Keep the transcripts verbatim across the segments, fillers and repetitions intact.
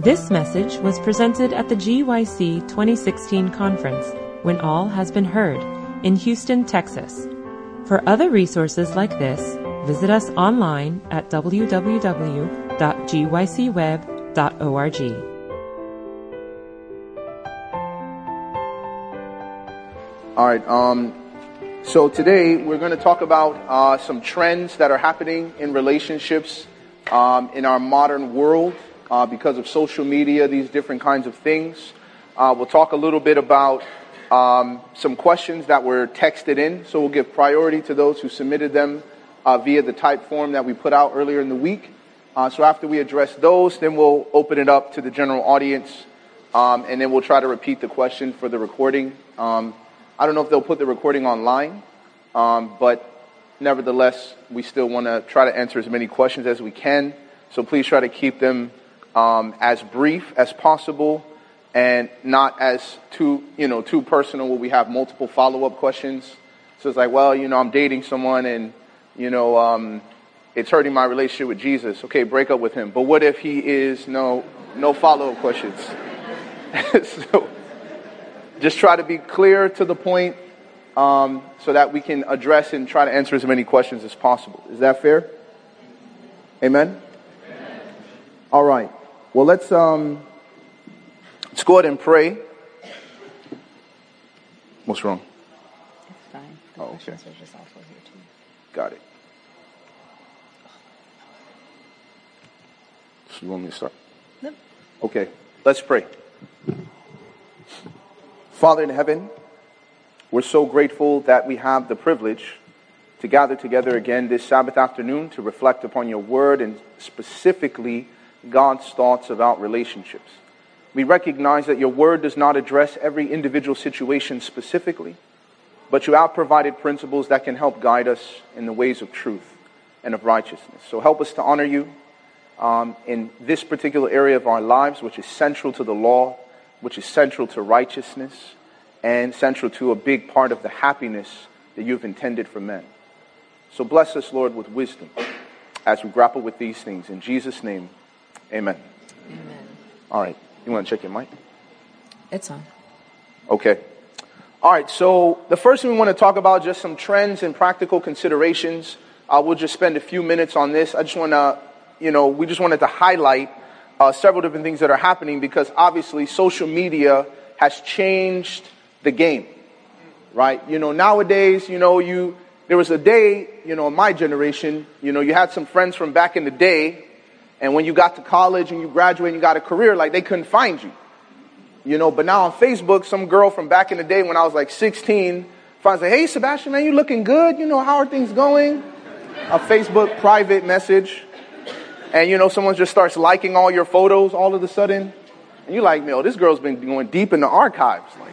This message was presented at the G Y C twenty sixteen conference, When All Has Been Heard, in Houston, Texas. For other resources like this, visit us online at w w w dot g y c web dot org. All right, um, so today we're going to talk about uh, some trends that are happening in relationships um, in our modern world uh, because of social media, these different kinds of things. Uh, we'll talk a little bit about um, some questions that were texted in, so we'll give priority to those who submitted them uh, via the type form that we put out earlier in the week. Uh, so after we address those, then we'll open it up to the general audience, um, and then we'll try to repeat the question for the recording. Um, I don't know if they'll put the recording online, um, but nevertheless, we still want to try to answer as many questions as we can. So please try to keep them um, as brief as possible and not as too, you know, too personal where we have multiple follow-up questions. So it's like, well, you know, I'm dating someone and, you know, um, it's hurting my relationship with Jesus. Okay, break up with him. But what if he is no, no follow-up questions? So just try to be clear to the point um, so that we can address and try to answer as many questions as possible. Is that fair? Amen? Amen. All right. Well, let's um, let's go ahead and pray. What's wrong? It's fine. The Oh, questions okay. are just also here too. Got it. So you want me to start? Nope. Okay. Let's pray. Father in heaven, we're so grateful that we have the privilege to gather together again this Sabbath afternoon to reflect upon your word and specifically God's thoughts about relationships. We recognize that your word does not address every individual situation specifically, but you have provided principles that can help guide us in the ways of truth and of righteousness. So help us to honor you um, in this particular area of our lives, which is central to the law, which is central to righteousness and central to a big part of the happiness that you've intended for men. So bless us, Lord, with wisdom as we grapple with these things. In Jesus' name, amen. Amen. All right. You want to check your mic? It's on. Okay. All right. So the first thing we want to talk about, just some trends and practical considerations. Uh, we'll just spend a few minutes on this. I just want to, you know, we just wanted to highlight Uh, several different things that are happening because obviously social media has changed the game, right? You know, nowadays, you know, you there was a day, you know, in my generation, you know, you had some friends from back in the day, and when you got to college and you graduated and you got a career, like they couldn't find you, you know. But now on Facebook, some girl from back in the day when I was like sixteen finds like, hey, Sebastian, man, you looking good? You know, how are things going? A Facebook private message. And, you know, someone just starts liking all your photos all of a sudden. And you're like, no, this girl's been going deep in the archives. Like,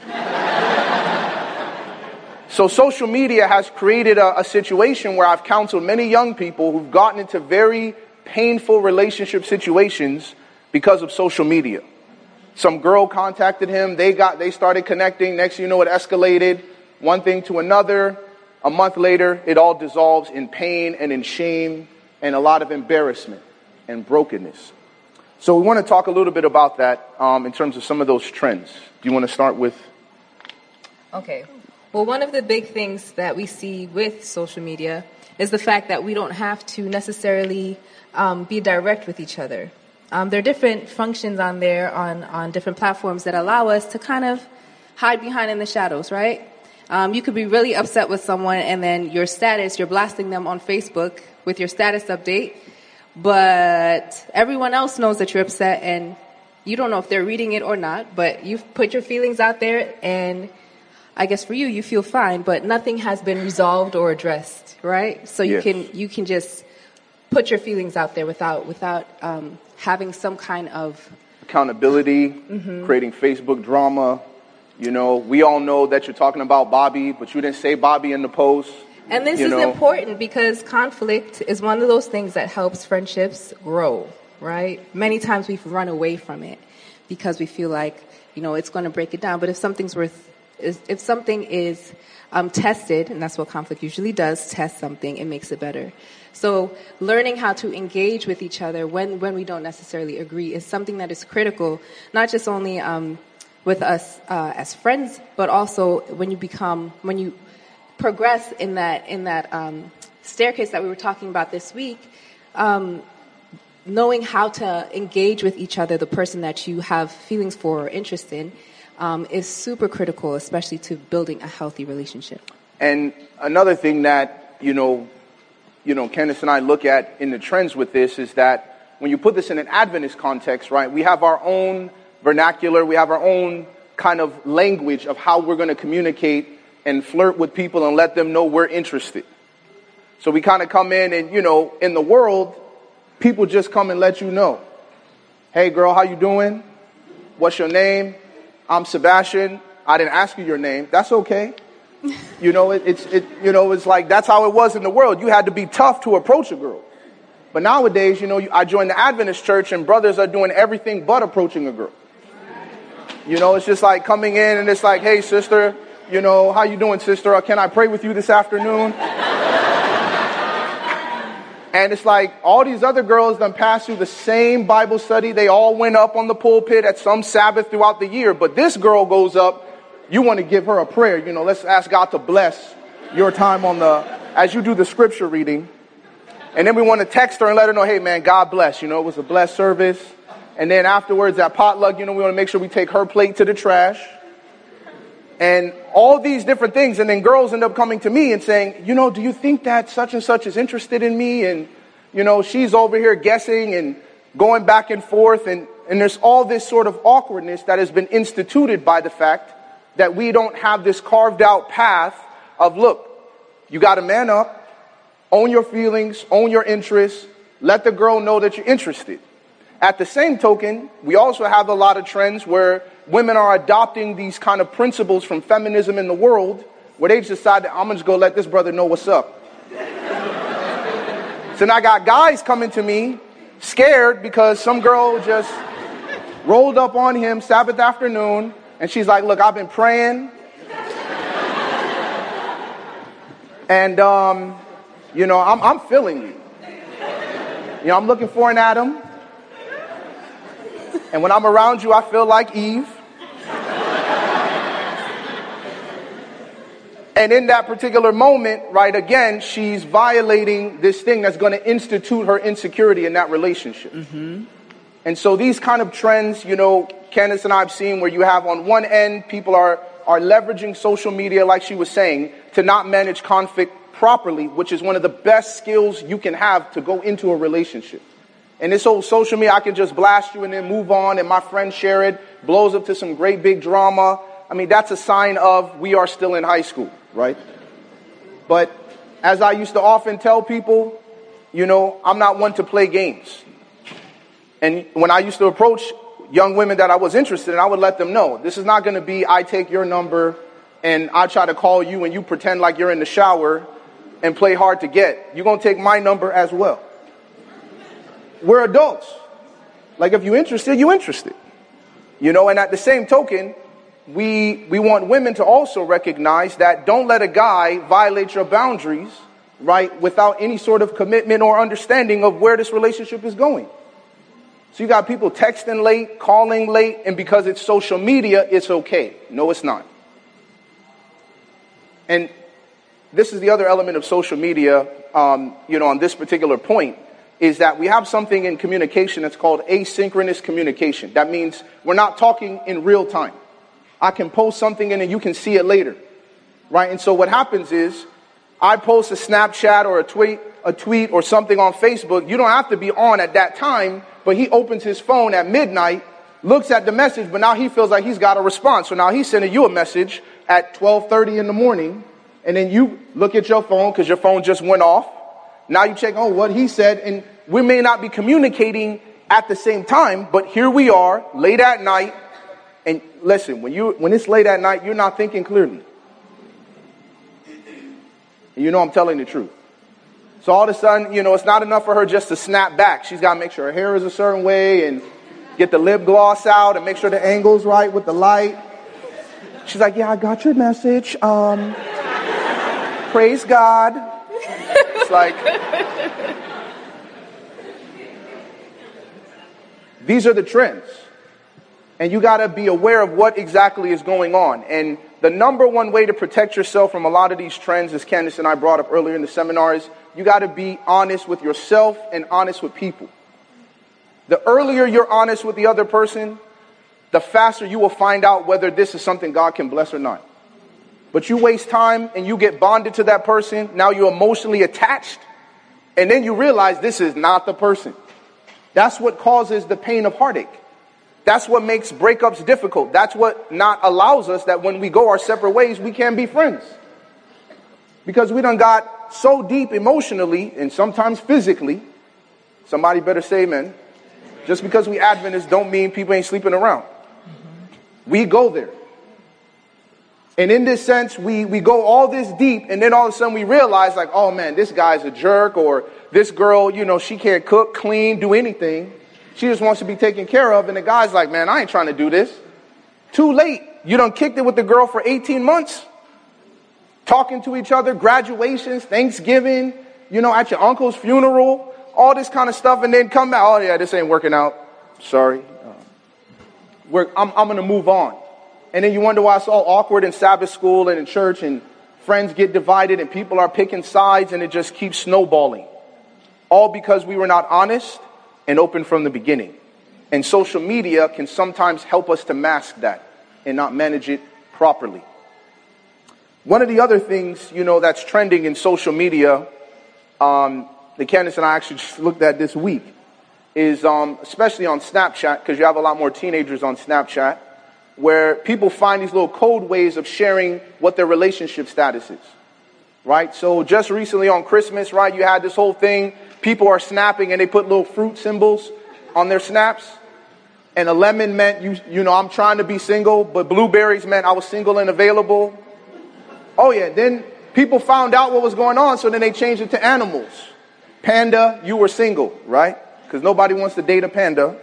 so social media has created a, a situation where I've counseled many young people who've gotten into very painful relationship situations because of social media. Some girl contacted him. They got, they started connecting. Next thing you know, it escalated one thing to another. A month later, it all dissolves in pain and in shame and a lot of embarrassment and brokenness. So we want to talk a little bit about that um, in terms of some of those trends. Do you want to start with? Okay. Well, one of the big things that we see with social media is the fact that we don't have to necessarily um, be direct with each other. Um, there are different functions on there on, on different platforms that allow us to kind of hide behind in the shadows, right? Um, you could be really upset with someone and then your status, you're blasting them on Facebook with your status update. But everyone else knows that you're upset and you don't know if they're reading it or not, but you've put your feelings out there and I guess for you, you feel fine, but nothing has been resolved or addressed, right? So you Yes. can, you can just put your feelings out there without, without, um, having some kind of accountability, mm-hmm. creating Facebook drama. You know, we all know that you're talking about Bobby, but you didn't say Bobby in the post. And this you is know. important because conflict is one of those things that helps friendships grow, right? Many times we've run away from it because we feel like, you know, it's going to break it down. But if something's worth, is if something is um, tested, and that's what conflict usually does, test something, it makes it better. So learning how to engage with each other when, when we don't necessarily agree is something that is critical, not just only um, with us uh, as friends, but also when you become, when you progress in that, in that um, staircase that we were talking about this week, um, knowing how to engage with each other, the person that you have feelings for or interest in, um, is super critical, especially to building a healthy relationship. And another thing that, you know, you know, Candace and I look at in the trends with this is that when you put this in an Adventist context, right, we have our own vernacular, we have our own kind of language of how we're going to communicate and flirt with people and let them know we're interested. So we kind of come in and, you know, in the world, people just come and let you know. Hey, girl, how you doing? What's your name? I'm Sebastian. I didn't ask you your name. That's okay. You know, it, it's, it, you know, it's like that's how it was in the world. You had to be tough to approach a girl. But nowadays, you know, I joined the Adventist church and brothers are doing everything but approaching a girl. You know, it's just like coming in and it's like, hey, sister, you know, how you doing, sister? Or can I pray with you this afternoon? And it's like all these other girls done passed through the same Bible study. They all went up on the pulpit at some Sabbath throughout the year. But this girl goes up. You want to give her a prayer. You know, let's ask God to bless your time on the, as you do the scripture reading. And then we want to text her and let her know, hey, man, God bless. You know, it was a blessed service. And then afterwards at potluck, you know, we want to make sure we take her plate to the trash. And all these different things. And then girls end up coming to me and saying, you know, do you think that such and such is interested in me? And, you know, she's over here guessing and going back and forth. And, and there's all this sort of awkwardness that has been instituted by the fact that we don't have this carved out path of, look, you got to man up, own your feelings, own your interests, let the girl know that you're interested. At the same token, we also have a lot of trends where women are adopting these kind of principles from feminism in the world, where they just decided, I'm going to just go let this brother know what's up. So now I got guys coming to me scared because some girl just rolled up on him Sabbath afternoon, and she's like, look, I've been praying. And, um, you know, I'm, I'm feeling you. You know, I'm looking for an Adam. And when I'm around you, I feel like Eve. And in that particular moment, right, again, she's violating this thing that's going to institute her insecurity in that relationship. Mm-hmm. And so these kind of trends, you know, Candace and I have seen where you have on one end, people are, are leveraging social media, like she was saying, to not manage conflict properly, which is one of the best skills you can have to go into a relationship. And this whole social media, I can just blast you and then move on, and my friends share it, blows up to some great big drama. I mean, that's a sign of we are still in high school, right? But as I used to often tell people, you know, I'm not one to play games. And when I used to approach young women that I was interested in, I would let them know, this is not going to be I take your number and I try to call you and you pretend like you're in the shower and play hard to get. You're going to take my number as well. We're adults. Like if you're interested, you're interested. You know, and at the same token, we we want women to also recognize that don't let a guy violate your boundaries, right, without any sort of commitment or understanding of where this relationship is going. So you got people texting late, calling late, and because it's social media, it's okay. No, it's not. And this is the other element of social media, um, you know, on this particular point, is that we have something in communication that's called asynchronous communication. That means we're not talking in real time. I can post something in and you can see it later, right? And so what happens is I post a Snapchat or a tweet, a tweet or something on Facebook. You don't have to be on at that time, but he opens his phone at midnight, looks at the message, but now he feels like he's got a response. So now he's sending you a message at twelve thirty in the morning, and then you look at your phone because your phone just went off. Now you check, oh, what he said, and we may not be communicating at the same time, but here we are, late at night. And listen, when you when it's late at night, you're not thinking clearly. And you know I'm telling the truth. So all of a sudden, you know, it's not enough for her just to snap back. She's got to make sure her hair is a certain way and get the lip gloss out and make sure the angle's right with the light. She's like, yeah, I got your message. Um, praise God. It's like, these are the trends. And you got to be aware of what exactly is going on. And the number one way to protect yourself from a lot of these trends, as Candace and I brought up earlier in the seminar, is you got to be honest with yourself and honest with people. The earlier you're honest with the other person, the faster you will find out whether this is something God can bless or not. But you waste time and you get bonded to that person. Now you're emotionally attached. And then you realize this is not the person. That's what causes the pain of heartache. That's what makes breakups difficult. That's what not allows us that when we go our separate ways, we can't be friends. Because we done got so deep emotionally and sometimes physically. Somebody better say amen. Just because we Adventists don't mean people ain't sleeping around. Mm-hmm. We go there. And in this sense, we, we go all this deep, and then all of a sudden we realize, like, oh man, this guy's a jerk, or this girl, you know, she can't cook, clean, do anything. She just wants to be taken care of, and the guy's like, man, I ain't trying to do this. Too late. You done kicked it with the girl for eighteen months. Talking to each other, graduations, Thanksgiving, you know, at your uncle's funeral, all this kind of stuff, and then come back, oh yeah, this ain't working out. Sorry. Uh, we're, I'm, I'm going to move on. And then you wonder why it's all awkward in Sabbath school and in church, and friends get divided and people are picking sides, and it just keeps snowballing. All because we were not honest and open from the beginning. And social media can sometimes help us to mask that and not manage it properly. One of the other things, you know, that's trending in social media, um, that Candace and I actually just looked at this week, is um, especially on Snapchat, because you have a lot more teenagers on Snapchat, where people find these little code ways of sharing what their relationship status is, right? So just recently on Christmas, right, you had this whole thing. People are snapping and they put little fruit symbols on their snaps. And a lemon meant, you you know, I'm trying to be single, but blueberries meant I was single and available. Oh yeah, then people found out what was going on, so then they changed it to animals. Panda, you were single, right? Because nobody wants to date a panda.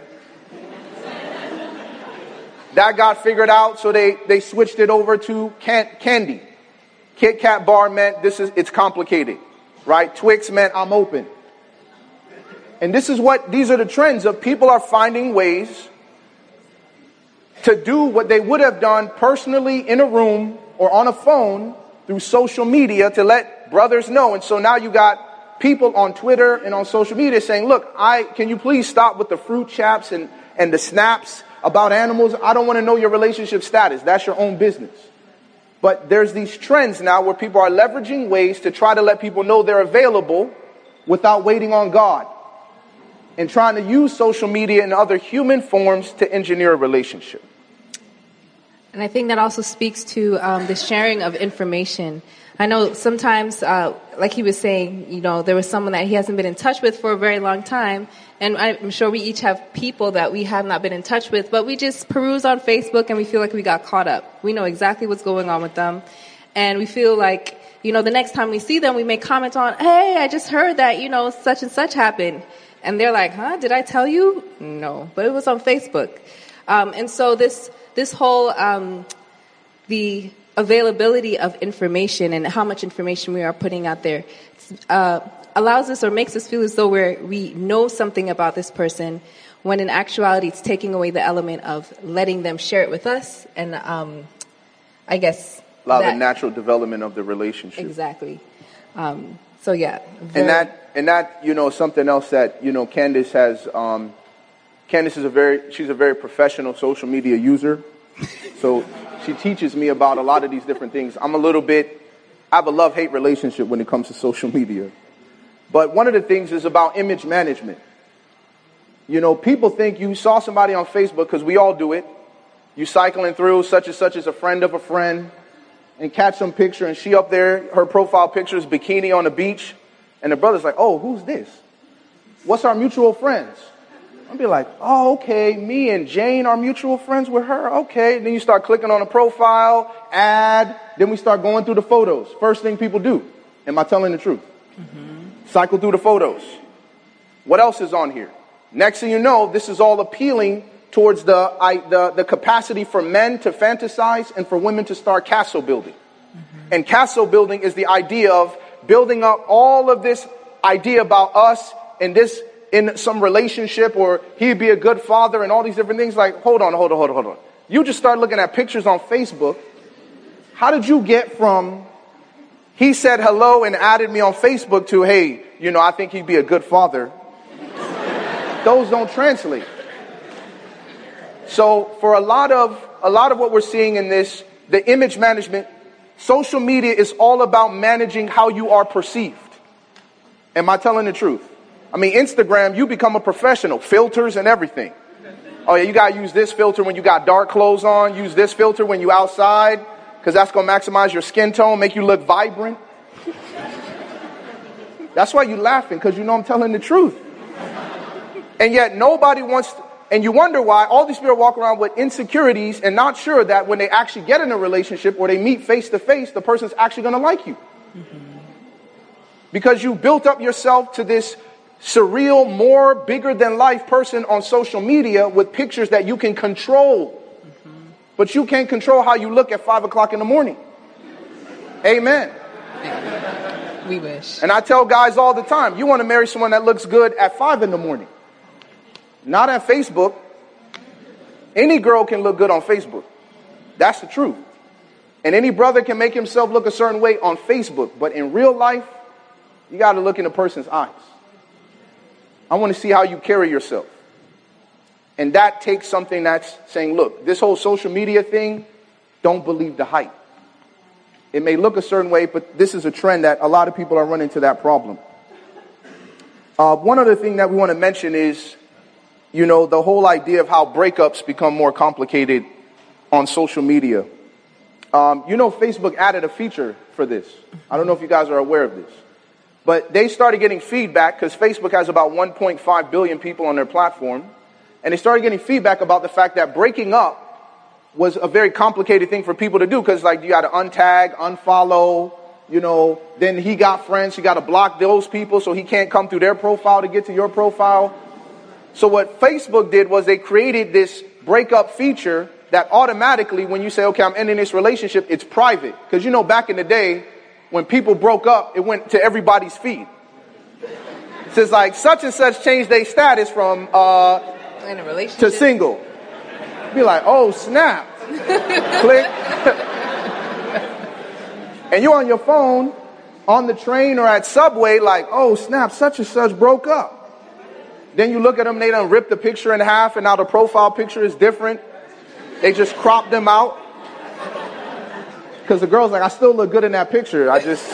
That got figured out, so they, they switched it over to can, candy. Kit Kat bar meant this is it's complicated, right? Twix meant I'm open. And this is what, these are the trends of people are finding ways to do what they would have done personally in a room or on a phone through social media to let brothers know. And so now you got people on Twitter and on social media saying, look, I can you please stop with the fruit chaps and, and the snaps about animals? I don't want to know your relationship status. That's your own business. But there's these trends now where people are leveraging ways to try to let people know they're available without waiting on God, and trying to use social media and other human forms to engineer a relationship. And I think that also speaks to um, the sharing of information. I know sometimes, uh, like he was saying, you know, there was someone that he hasn't been in touch with for a very long time. And I'm sure we each have people that we have not been in touch with, but we just peruse on Facebook and we feel like we got caught up. We know exactly what's going on with them. And we feel like, you know, the next time we see them, we may comment on, hey, I just heard that, you know, such and such happened. And they're like, huh, did I tell you? No, but it was on Facebook. Um, and so this this whole, um, the availability of information and how much information we are putting out there uh, allows us or makes us feel as though we're, we know something about this person, when in actuality it's taking away the element of letting them share it with us. And um, I guess... Allow that, the natural development of the relationship. Exactly. Um, so yeah. Very, and that... And that, you know, something else that, you know, Candace has, um, Candace is a very, she's a very professional social media user. So she teaches me about a lot of these different things. I'm a little bit, I have a love-hate relationship when it comes to social media. But one of the things is about image management. You know, people think you saw somebody on Facebook, because we all do it. You cycling through such and such as a friend of a friend and catch some picture, and she up there, her profile picture is bikini on the beach. And the brother's like, oh, who's this? What's our mutual friends? I'll be like, oh, okay, me and Jane are mutual friends with her. Okay. And then you start clicking on a profile, add. Then we start going through the photos. First thing people do. Am I telling the truth? Mm-hmm. Cycle through the photos. What else is on here? Next thing you know, this is all appealing towards the, I, the, the capacity for men to fantasize and for women to start castle building. Mm-hmm. And castle building is the idea of building up all of this idea about us and this in some relationship, or he'd be a good father and all these different things. Like, hold on, hold on, hold on, hold on. You just start looking at pictures on Facebook. How did you get from he said hello and added me on Facebook to, hey, you know, I think he'd be a good father? Those don't translate. So for a lot of a lot of what we're seeing in this, the image management, social media is all about managing how you are perceived. Am I telling the truth? I mean, Instagram, you become a professional, filters and everything. Oh yeah, you gotta use this filter when you got dark clothes on, use this filter when you outside, because that's gonna maximize your skin tone, make you look vibrant. That's why you're laughing, because you know I'm telling the truth. And yet nobody wants to, and you wonder why all these people walk around with insecurities and not sure that when they actually get in a relationship or they meet face to face, the person's actually going to like you. Mm-hmm. Because you built up yourself to this surreal, more bigger than life person on social media with pictures that you can control. Mm-hmm. But you can't control how you look at five o'clock in the morning. Amen. We wish. And I tell guys all the time, you want to marry someone that looks good at five in the morning. Not at Facebook. Any girl can look good on Facebook. That's the truth. And any brother can make himself look a certain way on Facebook. But in real life, you got to look in a person's eyes. I want to see how you carry yourself. And that takes something that's saying, look, this whole social media thing, don't believe the hype. It may look a certain way, but this is a trend that a lot of people are running into that problem. Uh, one other thing that we want to mention is, you know, the whole idea of how breakups become more complicated on social media. Um, you know, Facebook added a feature for this. I don't know if you guys are aware of this. But they started getting feedback because Facebook has about one point five billion people on their platform. And they started getting feedback about the fact that breaking up was a very complicated thing for people to do. Because, like, you got to untag, unfollow, you know, then he got friends. You got to block those people so he can't come through their profile to get to your profile. So what Facebook did was they created this breakup feature that automatically, when you say, okay, I'm ending this relationship, it's private. Because, you know, back in the day, when people broke up, it went to everybody's feed. It says, like, such and such changed their status from uh, in a relationship to single. Be like, oh, snap. Click. And you're on your phone, on the train or at Subway, like, oh, snap, such and such broke up. Then you look at them, they done ripped the picture in half, and now the profile picture is different. They just crop them out. Because the girl's like, I still look good in that picture. I just...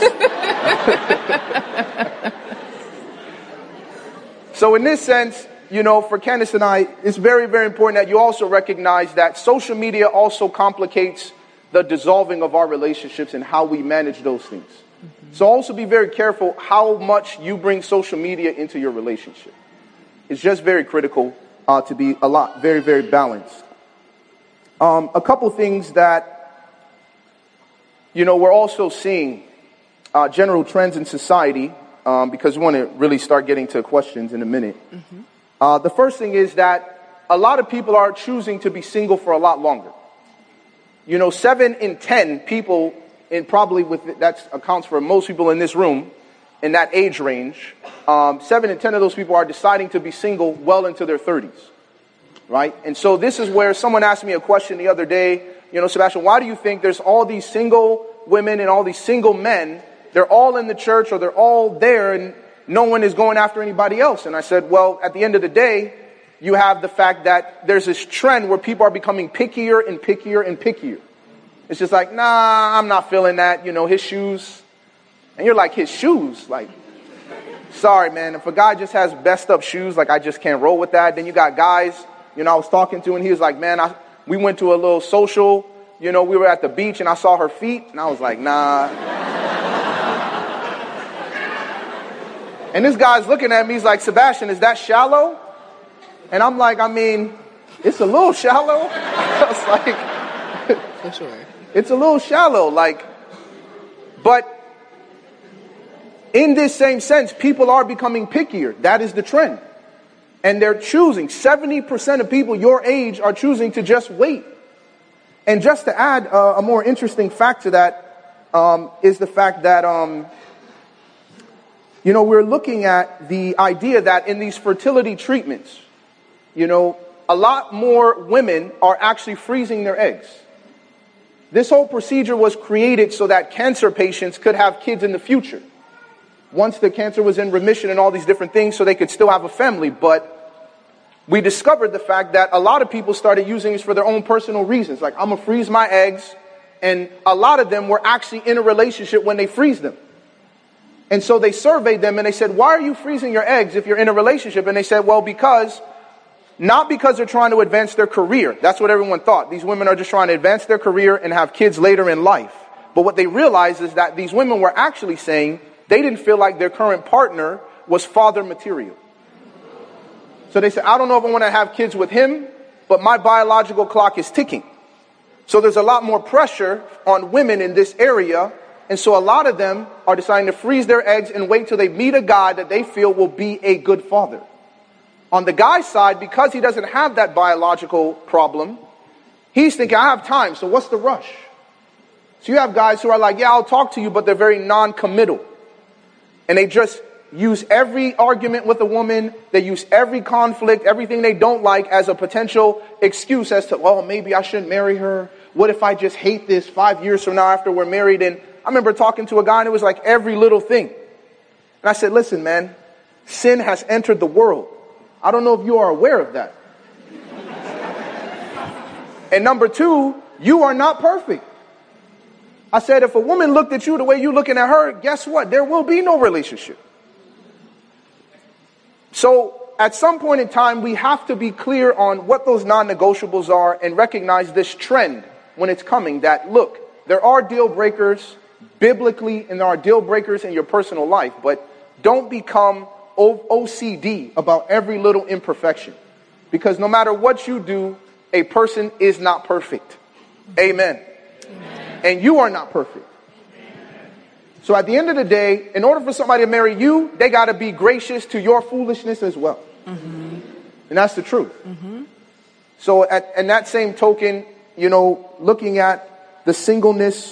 So in this sense, you know, for Candace and I, it's very, very important that you also recognize that social media also complicates the dissolving of our relationships and how we manage those things. Mm-hmm. So also be very careful how much you bring social media into your relationship. It's just very critical uh, to be a lot, very, very balanced. Um, a couple things that, you know, we're also seeing uh, general trends in society, um, because we want to really start getting to questions in a minute. Mm-hmm. Uh, the first thing is that a lot of people are choosing to be single for a lot longer. You know, seven in ten people, and probably with that accounts for most people in this room, in that age range, um, seven in ten of those people are deciding to be single well into their thirties, right? And so this is where someone asked me a question the other day, you know, Sebastian, why do you think there's all these single women and all these single men, they're all in the church or they're all there and no one is going after anybody else? And I said, well, at the end of the day, you have the fact that there's this trend where people are becoming pickier and pickier and pickier. It's just like, nah, I'm not feeling that, you know, his shoes. And you're like, his shoes? Like, sorry, man. If a guy just has messed up shoes, like, I just can't roll with that. Then you got guys, you know, I was talking to, and he was like, man, I, we went to a little social, you know, we were at the beach, and I saw her feet, and I was like, nah. And this guy's looking at me, he's like, Sebastian, is that shallow? And I'm like, I mean, it's a little shallow. I was like, for sure. It's a little shallow, like, but in this same sense, people are becoming pickier. That is the trend. And they're choosing, seventy percent of people your age are choosing to just wait. And just to add uh, a more interesting fact to that um, is the fact that, um, you know, we're looking at the idea that in these fertility treatments, you know, a lot more women are actually freezing their eggs. This whole procedure was created so that cancer patients could have kids in the future. Once the cancer was in remission and all these different things, so they could still have a family. But we discovered the fact that a lot of people started using this for their own personal reasons. Like, I'm going to freeze my eggs. And a lot of them were actually in a relationship when they freeze them. And so they surveyed them and they said, why are you freezing your eggs if you're in a relationship? And they said, well, because, not because they're trying to advance their career. That's what everyone thought. These women are just trying to advance their career and have kids later in life. But what they realized is that these women were actually saying they didn't feel like their current partner was father material. So they said, I don't know if I want to have kids with him, but my biological clock is ticking. So there's a lot more pressure on women in this area. And so a lot of them are deciding to freeze their eggs and wait till they meet a guy that they feel will be a good father. On the guy's side, because he doesn't have that biological problem, he's thinking, I have time, so what's the rush? So you have guys who are like, yeah, I'll talk to you, but they're very non-committal. And they just use every argument with a woman, they use every conflict, everything they don't like as a potential excuse as to, well, maybe I shouldn't marry her. What if I just hate this five years from now after we're married? And I remember talking to a guy and it was like every little thing. And I said, listen, man, sin has entered the world. I don't know if you are aware of that. And number two, you are not perfect. I said, if a woman looked at you the way you're looking at her, guess what? There will be no relationship. So at some point in time, we have to be clear on what those non-negotiables are and recognize this trend when it's coming that, look, there are deal breakers biblically and there are deal breakers in your personal life, but don't become O C D about every little imperfection. Because no matter what you do, a person is not perfect. Amen. Amen. And you are not perfect. Amen. So at the end of the day, in order for somebody to marry you, they got to be gracious to your foolishness as well. Mm-hmm. And that's the truth. Mm-hmm. So at in that same token, you know, looking at the singleness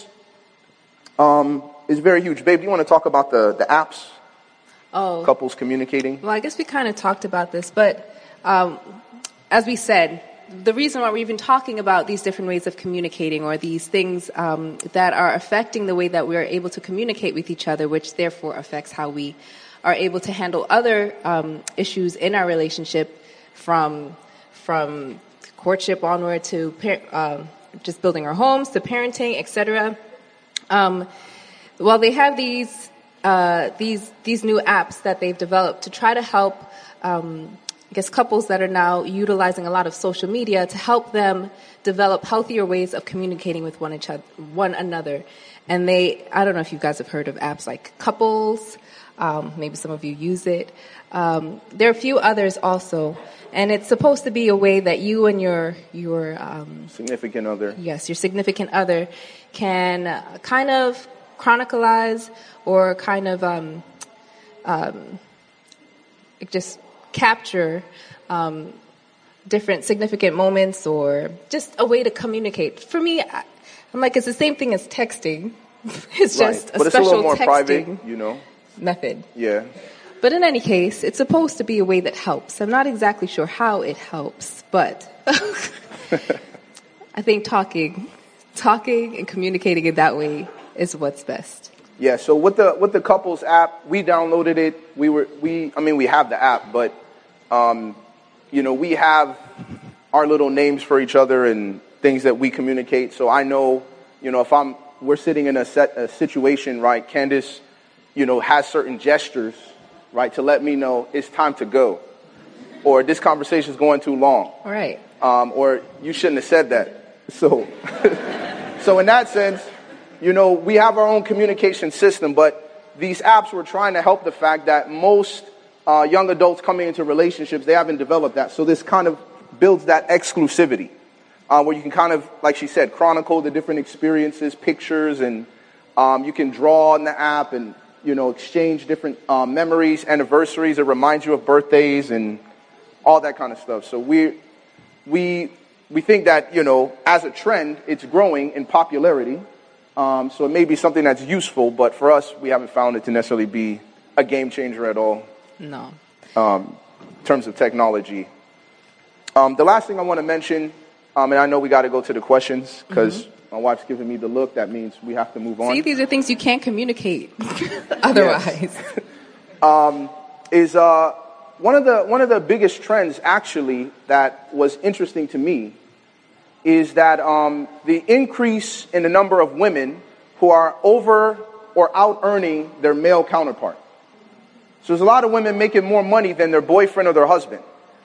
um, is very huge. Babe, do you want to talk about the, the apps? Oh. Couples communicating? Well, I guess we kind of talked about this, but um, as we said, the reason why we're even talking about these different ways of communicating or these things um, that are affecting the way that we are able to communicate with each other, which therefore affects how we are able to handle other um, issues in our relationship from from courtship onward to par- um, just building our homes to parenting, et cetera. Um, well, they have these uh, these these new apps that they've developed to try to help um, I guess couples that are now utilizing a lot of social media to help them develop healthier ways of communicating with one each other, one another. And they, I don't know if you guys have heard of apps like Couples. Um, maybe some of you use it. Um, there are a few others also, and it's supposed to be a way that you and your your um, significant other, yes, your significant other, can uh, kind of chronicleize or kind of um, um, just. capture um, different significant moments or just a way to communicate. For me, I, I'm like, it's the same thing as texting. It's right. just a but special it's a little more texting private, you know? method. Yeah. But in any case, it's supposed to be a way that helps. I'm not exactly sure how it helps, but I think talking, talking and communicating in that way is what's best. Yeah. So with the with the Couples app, we downloaded it. We were we. I mean, we have the app, but um, you know, we have our little names for each other and things that we communicate. So I know, you know, if I'm we're sitting in a set a situation, right? Candace, you know, has certain gestures, right, to let me know it's time to go, or this conversation is going too long, all right, um, or you shouldn't have said that. So, so in that sense, you know, we have our own communication system, but these apps were trying to help the fact that most uh, young adults coming into relationships, they haven't developed that. So this kind of builds that exclusivity, uh, where you can kind of, like she said, chronicle the different experiences, pictures, and um, you can draw in the app and, you know, exchange different uh, memories, anniversaries. It reminds you of birthdays and all that kind of stuff. So we we we think that, you know, as a trend, it's growing in popularity. Um, so it may be something that's useful, but for us, we haven't found it to necessarily be a game changer at all. No. Um, in terms of technology. Um, the last thing I want to mention, um, and I know we got to go to the questions because mm-hmm. my wife's giving me the look. That means we have to move on. See, these are things you can't communicate otherwise. um, is uh, one of the one of the biggest trends actually that was interesting to me is that um, the increase in the number of women who are over or out earning their male counterpart. So there's a lot of women making more money than their boyfriend or their husband.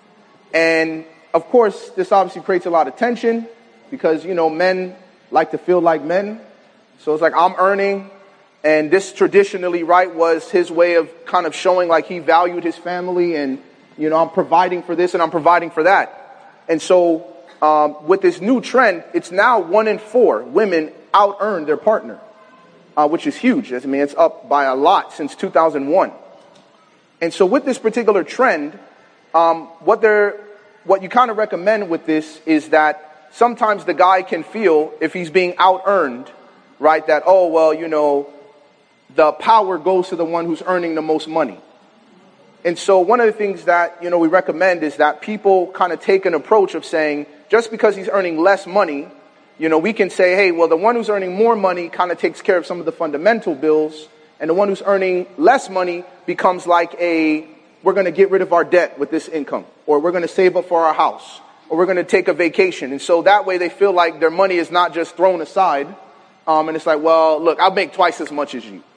And of course, this obviously creates a lot of tension because, you know, men like to feel like men. So it's like, I'm earning, and this traditionally, right, was his way of kind of showing like he valued his family and, you know, I'm providing for this and I'm providing for that. And so um, with this new trend, it's now one in four women out earn their partner, uh, which is huge. I mean, it's up by a lot since two thousand one. And so with this particular trend, um, what they're, what you kind of recommend with this is that sometimes the guy can feel, if he's being out-earned, right, that, oh, well, you know, the power goes to the one who's earning the most money. And so one of the things that, you know, we recommend is that people kind of take an approach of saying, just because he's earning less money, you know, we can say, hey, well, the one who's earning more money kind of takes care of some of the fundamental bills, and the one who's earning less money becomes like a, we're going to get rid of our debt with this income, or we're going to save up for our house, or we're going to take a vacation. And so that way they feel like their money is not just thrown aside. Um, and it's like, well, look, I'll make twice as much as you.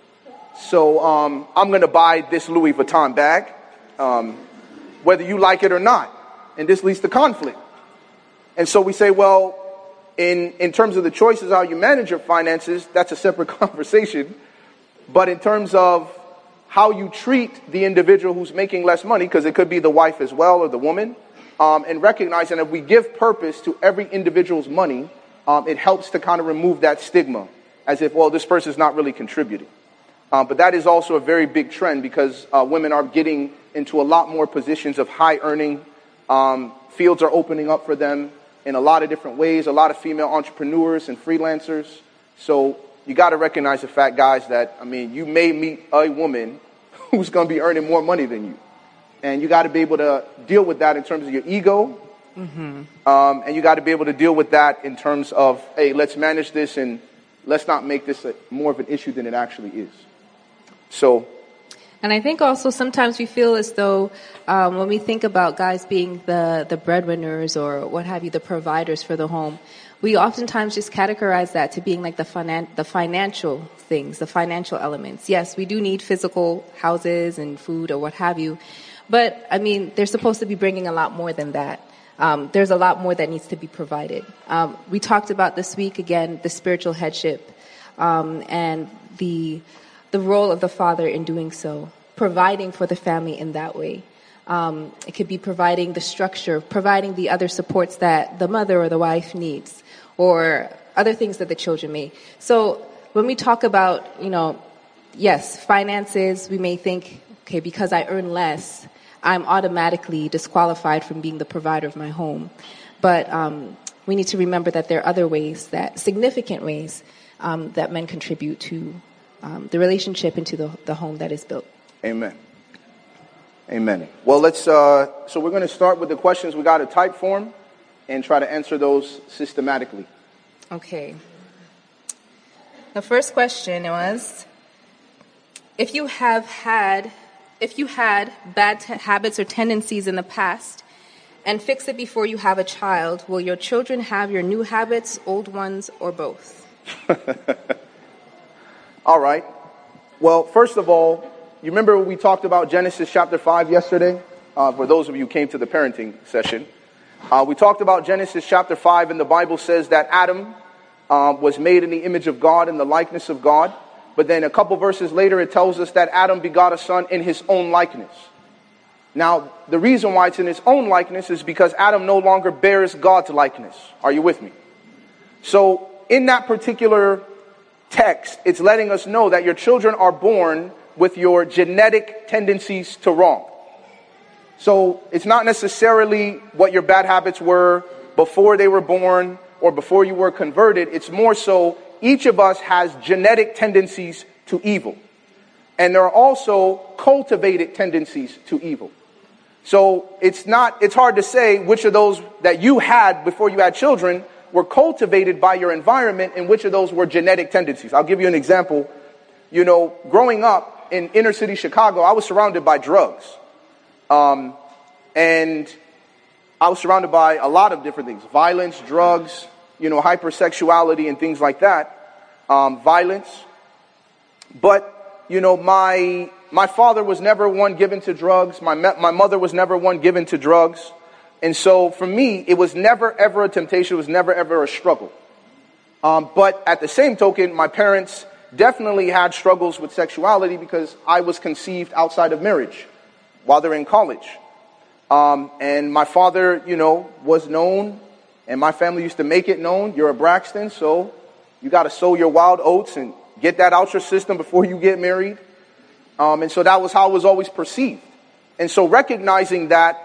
So um, I'm going to buy this Louis Vuitton bag, um, whether you like it or not. And this leads to conflict. And so we say, well, in, in terms of the choices, how you manage your finances, that's a separate conversation. But in terms of how you treat the individual who's making less money, because it could be the wife as well or the woman, um, and recognizing that if we give purpose to every individual's money, um, it helps to kind of remove that stigma as if, well, this person's not really contributing. Uh, but that is also a very big trend because uh, women are getting into a lot more positions of high earning. Um, fields are opening up for them in a lot of different ways, a lot of female entrepreneurs and freelancers. So you got to recognize the fact, guys, that, I mean, you may meet a woman who's going to be earning more money than you. And you got to be able to deal with that in terms of your ego. Mm-hmm. Um, and you got to be able to deal with that in terms of, hey, let's manage this and let's not make this a, more of an issue than it actually is. So. And I think also sometimes we feel as though um, when we think about guys being the, the breadwinners or what have you, the providers for the home, we oftentimes just categorize that to being like the finan- the financial things, the financial elements. Yes, we do need physical houses and food or what have you. But, I mean, they're supposed to be bringing a lot more than that. Um, there's a lot more that needs to be provided. Um, we talked about this week, again, the spiritual headship um, and the the role of the father in doing so, providing for the family in that way. Um, it could be providing the structure, providing the other supports that the mother or the wife needs, or other things that the children may. So when we talk about, you know, yes, finances, we may think, okay, because I earn less, I'm automatically disqualified from being the provider of my home. But um, we need to remember that there are other ways, that significant ways, um, that men contribute to um, the relationship and to the, the home that is built. Amen. Amen. Well, let's, uh, so we're going to start with the questions we got in type form and try to answer those systematically. Okay. The first question was, if you have had, if you had bad t- habits or tendencies in the past and fix it before you have a child, will your children have your new habits, old ones, or both? All right. Well, first of all, you remember we talked about Genesis chapter five yesterday? Uh, for those of you who came to the parenting session. Uh, we talked about Genesis chapter five, and the Bible says that Adam uh, was made in the image of God, in the likeness of God. But then a couple verses later, it tells us that Adam begot a son in his own likeness. Now, the reason why it's in his own likeness is because Adam no longer bears God's likeness. Are you with me? So in that particular text, it's letting us know that your children are born with your genetic tendencies to wrong. So it's not necessarily what your bad habits were before they were born or before you were converted. It's more so each of us has genetic tendencies to evil. And there are also cultivated tendencies to evil. So it's not, it's hard to say which of those that you had before you had children were cultivated by your environment and which of those were genetic tendencies. I'll give you an example. You know, growing up in inner city Chicago, I was surrounded by drugs. Um, and I was surrounded by a lot of different things. Violence, drugs, you know, hypersexuality and things like that. Um, violence. But You know, my my father was never one given to drugs. My my mother was never one given to drugs. And so for me, it was never ever a temptation. It was never ever a struggle. Um, but at the same token, my parents definitely had struggles with sexuality because I was conceived outside of marriage while they're in college. Um, and my father, you know, was known, and my family used to make it known. You're a Braxton, so you got to sow your wild oats and get that out your system before you get married. Um, and so that was how it was always perceived. And so recognizing that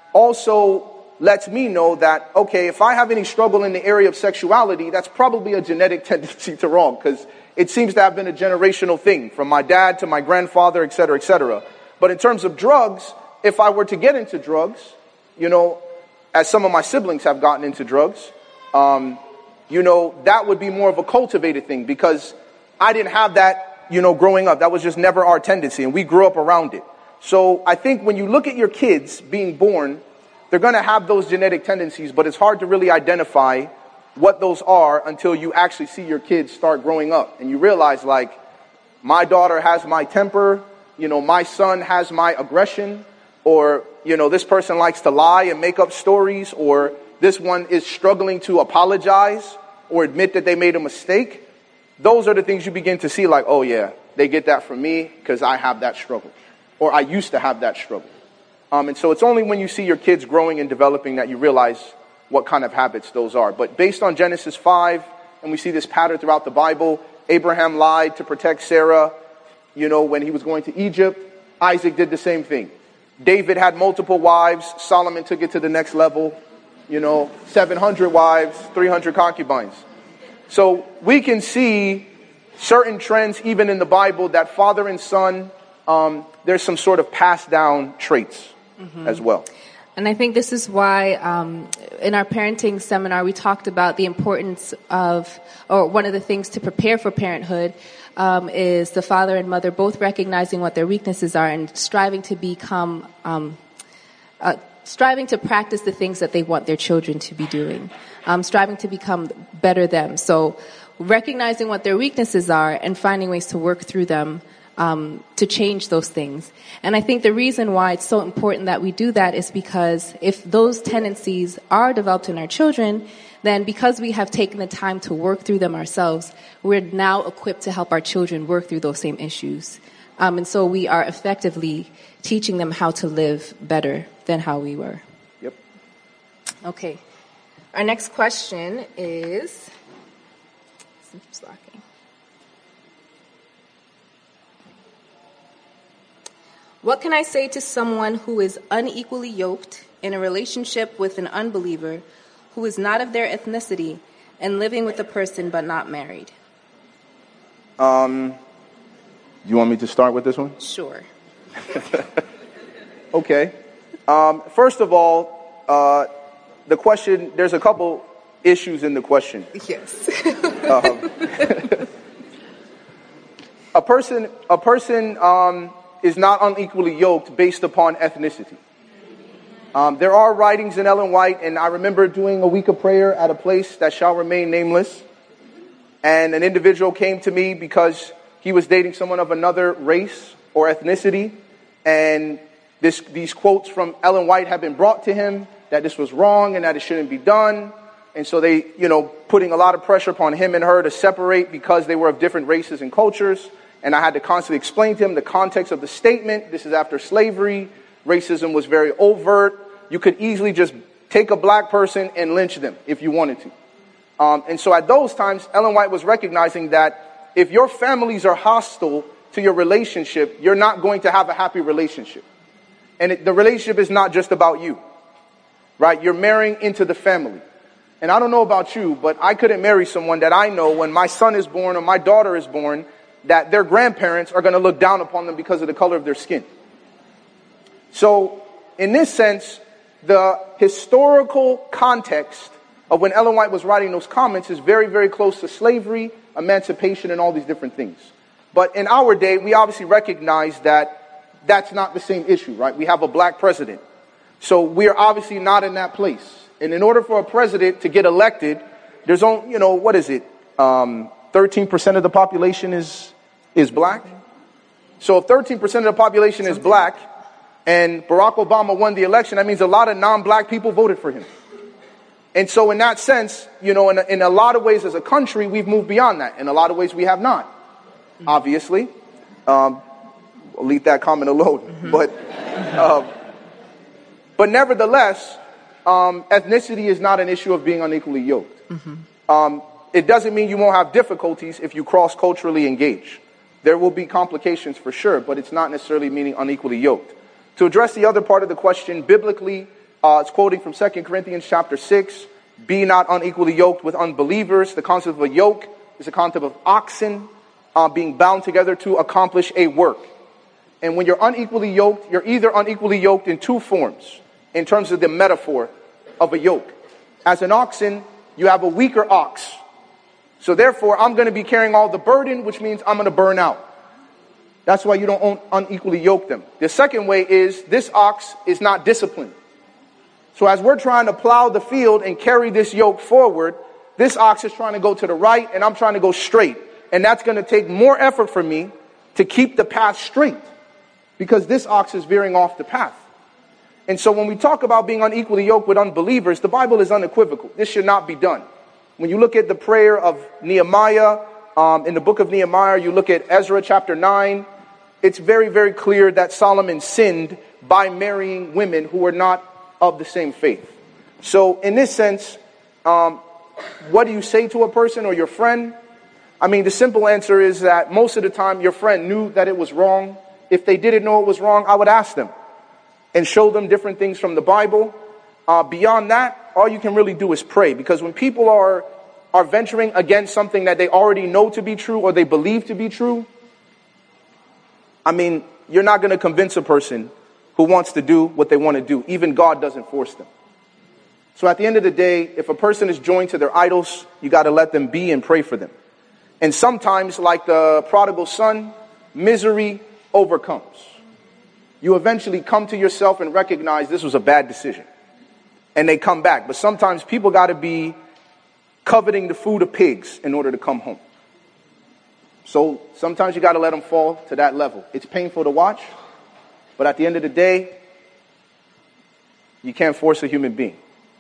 also lets me know that, okay, if I have any struggle in the area of sexuality, that's probably a genetic tendency to wrong, because it seems to have been a generational thing from my dad to my grandfather, et cetera, et cetera. But in terms of drugs, if I were to get into drugs, you know, as some of my siblings have gotten into drugs, um, you know, that would be more of a cultivated thing, because I didn't have that, you know, growing up. That was just never our tendency, and we grew up around it. So I think when you look at your kids being born, they're going to have those genetic tendencies, but it's hard to really identify what those are until you actually see your kids start growing up. And you realize, like, my daughter has my temper, you know, my son has my aggression, or, you know, this person likes to lie and make up stories, or this one is struggling to apologize or admit that they made a mistake. Those are the things you begin to see, like, oh yeah, they get that from me because I have that struggle, or I used to have that struggle. Um, and so it's only when you see your kids growing and developing that you realize what kind of habits those are. But based on Genesis five, and we see this pattern throughout the Bible, Abraham lied to protect Sarah, you know, when he was going to Egypt. Isaac did the same thing. David had multiple wives. Solomon took it to the next level, you know, seven hundred wives, three hundred concubines. So we can see certain trends even in the Bible that father and son, um, there's some sort of passed down traits mm-hmm. as well. And I think this is why um, in our parenting seminar, we talked about the importance of, or one of the things to prepare for parenthood um, is the father and mother both recognizing what their weaknesses are and striving to become, um, uh, striving to practice the things that they want their children to be doing. Um, striving to become better them. So recognizing what their weaknesses are and finding ways to work through them um, to change those things. And I think the reason why it's so important that we do that is because if those tendencies are developed in our children, then because we have taken the time to work through them ourselves, we're now equipped to help our children work through those same issues. Um, and so we are effectively teaching them how to live better than how we were. Yep. Okay. Our next question is, what can I say to someone who is unequally yoked in a relationship with an unbeliever who is not of their ethnicity and living with a person but not married? Um, do you want me to start with this one? Sure. Okay. Um, first of all, uh, the question, there's a couple issues in the question. Yes. um, a person, a person um, is not unequally yoked based upon ethnicity. Um, there are writings in Ellen White, and I remember doing a week of prayer at a place that shall remain nameless. And an individual came to me because he was dating someone of another race or ethnicity. And this, these quotes from Ellen White had been brought to him that this was wrong and that it shouldn't be done. And so they, you know, putting a lot of pressure upon him and her to separate because they were of different races and cultures. And I had to constantly explain to him the context of the statement. This is after slavery. Racism was very overt. You could easily just take a black person and lynch them if you wanted to. Um, and so at those times, Ellen White was recognizing that if your families are hostile to your relationship, you're not going to have a happy relationship. And it, the relationship is not just about you, right? You're marrying into the family. And I don't know about you, but I couldn't marry someone that I know when my son is born or my daughter is born, that their grandparents are going to look down upon them because of the color of their skin. So, in this sense, the historical context of when Ellen White was writing those comments is very, very close to slavery, emancipation, and all these different things. But in our day, we obviously recognize that that's not the same issue, right? We have a black president. So we are obviously not in that place. And in order for a president to get elected, there's only, you know, what is it? Um, thirteen percent of the population is is black. So if thirteen percent of the population is black and Barack Obama won the election, that means a lot of non-black people voted for him. And so in that sense, you know, in a, in a lot of ways as a country, we've moved beyond that. In a lot of ways, we have not, obviously. Um, I'll leave that comment alone. Mm-hmm. But, uh, but nevertheless, um, ethnicity is not an issue of being unequally yoked. Mm-hmm. Um, it doesn't mean you won't have difficulties if you cross-culturally engage. There will be complications for sure, but it's not necessarily meaning unequally yoked. To address the other part of the question, biblically, uh, it's quoting from Second Corinthians chapter six, be not unequally yoked with unbelievers. The concept of a yoke is a concept of oxen uh, being bound together to accomplish a work. And when you're unequally yoked, you're either unequally yoked in two forms, in terms of the metaphor of a yoke. As an oxen, you have a weaker ox. So therefore, I'm going to be carrying all the burden, which means I'm going to burn out. That's why you don't unequally yoke them. The second way is this ox is not disciplined. So as we're trying to plow the field and carry this yoke forward, this ox is trying to go to the right and I'm trying to go straight. And that's going to take more effort for me to keep the path straight because this ox is veering off the path. And so when we talk about being unequally yoked with unbelievers, the Bible is unequivocal. This should not be done. When you look at the prayer of Nehemiah, um, in the book of Nehemiah, you look at Ezra chapter nine, it's very, very clear that Solomon sinned by marrying women who were not of the same faith. So in this sense, um, what do you say to a person or your friend? I mean, the simple answer is that most of the time your friend knew that it was wrong. If they didn't know it was wrong, I would ask them and show them different things from the Bible. Uh, beyond that, all you can really do is pray. Because when people are, are venturing against something that they already know to be true or they believe to be true, I mean, you're not going to convince a person who wants to do what they want to do. Even God doesn't force them. So at the end of the day, if a person is joined to their idols, you got to let them be and pray for them. And sometimes, like the prodigal son, misery overcomes. You eventually come to yourself and recognize this was a bad decision. And they come back. But sometimes people got to be coveting the food of pigs in order to come home. So sometimes you got to let them fall to that level. It's painful to watch, but at the end of the day, you can't force a human being.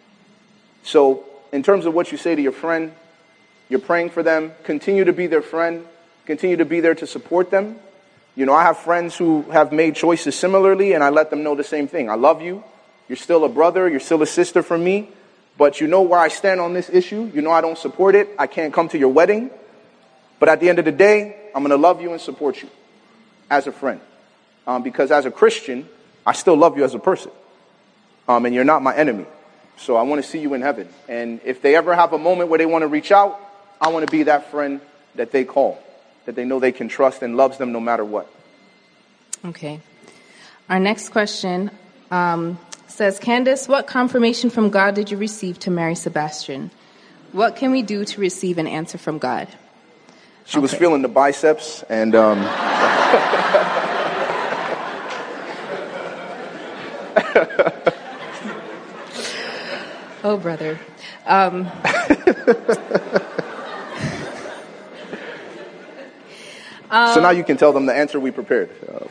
So in terms of what you say to your friend, you're praying for them, continue to be their friend, continue to be there to support them. You know, I have friends who have made choices similarly, and I let them know the same thing. I love you. You're still a brother. You're still a sister for me. But you know where I stand on this issue. You know I don't support it. I can't come to your wedding. But at the end of the day, I'm going to love you and support you as a friend. Um, because as a Christian, I still love you as a person. Um, and you're not my enemy. So I want to see you in heaven. And if they ever have a moment where they want to reach out, I want to be that friend that they call, that they know they can trust and loves them no matter what. Okay. Our next question um, says, Candace, what confirmation from God did you receive to marry Sebastian? What can we do to receive an answer from God? She okay. was feeling the biceps and... Um, oh, brother. Um, so now you can tell them the answer we prepared.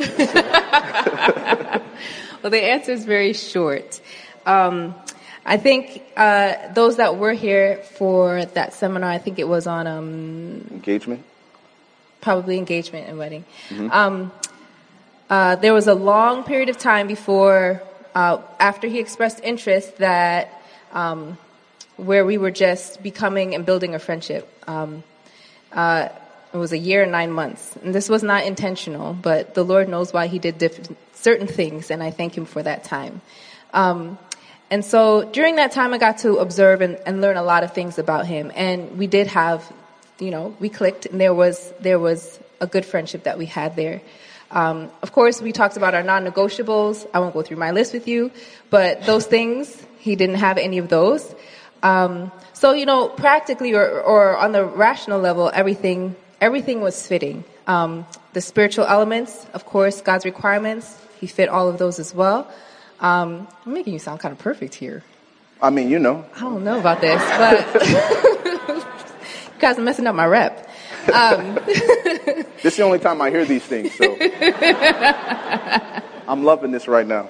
Well, the answer is very short. Um, I think uh, those that were here for that seminar, I think it was on... Um, engagement? Probably engagement and wedding. Mm-hmm. Um, uh, there was a long period of time before, uh, after he expressed interest, that um, where we were just becoming and building a friendship. Um, uh, it was a year and nine months. And this was not intentional, but the Lord knows why he did different, certain things, and I thank him for that time. Um, and so during that time, I got to observe and, and learn a lot of things about him. And we did have, you know, we clicked, and there was, there was a good friendship that we had there. Um, of course, we talked about our non-negotiables. I won't go through my list with you, but those things, he didn't have any of those. Um, so, you know, practically or, or on the rational level, everything, everything was fitting. Um, the spiritual elements, of course, God's requirements, he fit all of those as well. Um, I'm making you sound kind of perfect here. I mean, you know. I don't know about this, but you guys are messing up my rep. Um, this is the only time I hear these things, so I'm loving this right now.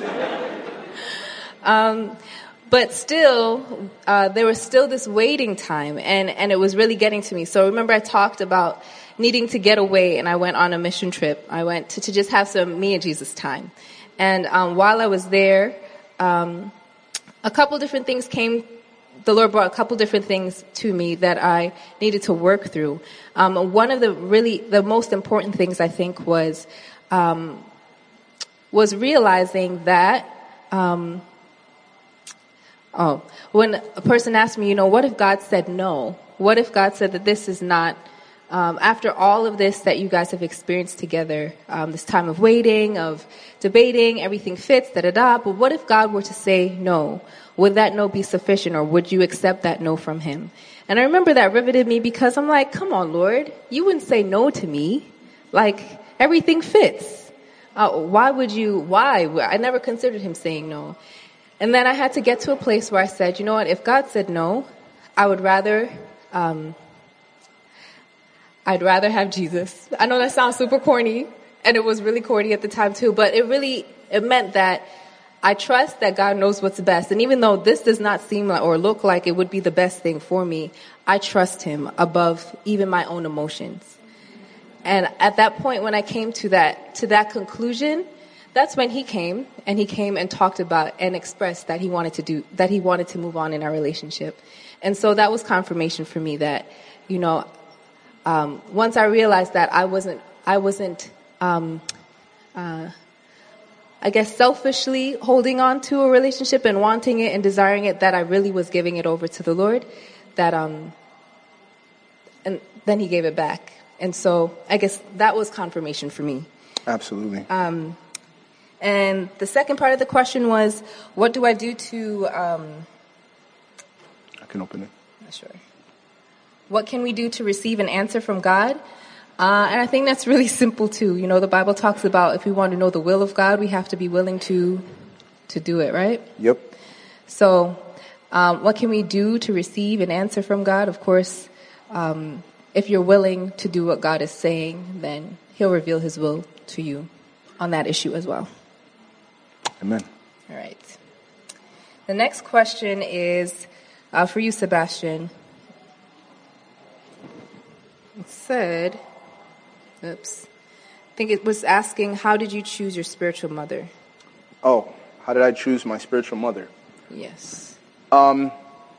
Um, but still, uh, there was still this waiting time, and, and it was really getting to me. So remember I talked about needing to get away, and I went on a mission trip. I went to, to just have some me and Jesus time. And um, while I was there, um, a couple different things came. The Lord brought a couple different things to me that I needed to work through. Um, one of the really, the most important things I think was, um, was realizing that, um, oh, when a person asked me, you know, what if God said no? What if God said that this is not, um, after all of this that you guys have experienced together, um, this time of waiting, of debating, everything fits, da da da. But what if God were to say no? Would that no be sufficient, or would you accept that no from him? And I remember that riveted me, because I'm like, come on, Lord, you wouldn't say no to me. Like, everything fits. Uh, why would you, why? I never considered him saying no. And then I had to get to a place where I said, you know what, if God said no, I would rather, um, I'd rather have Jesus. I know that sounds super corny, and it was really corny at the time too, but it really, it meant that I trust that God knows what's best. And even though this does not seem like or look like it would be the best thing for me, I trust him above even my own emotions. And at that point, when I came to that, to that conclusion, that's when he came, and he came and talked about and expressed that he wanted to do, that he wanted to move on in our relationship. And so that was confirmation for me that, you know, um, once I realized that I wasn't, I wasn't, um, uh, I guess selfishly holding on to a relationship and wanting it and desiring it, that I really was giving it over to the Lord, that, um, and then he gave it back. And so I guess that was confirmation for me. Absolutely. Um, and the second part of the question was, what do I do to, um, I can open it. Not sure. What can we do to receive an answer from God? Uh, and I think that's really simple too. You know, the Bible talks about if we want to know the will of God, we have to be willing to, to do it, right? Yep. So, um, what can we do to receive an answer from God? Of course, um, if you're willing to do what God is saying, then he'll reveal his will to you on that issue as well. Amen. All right. The next question is uh, for you, Sebastian. It said, oops, I think it was asking, how did you choose your spiritual mother? Oh, how did I choose my spiritual mother? Yes. Um,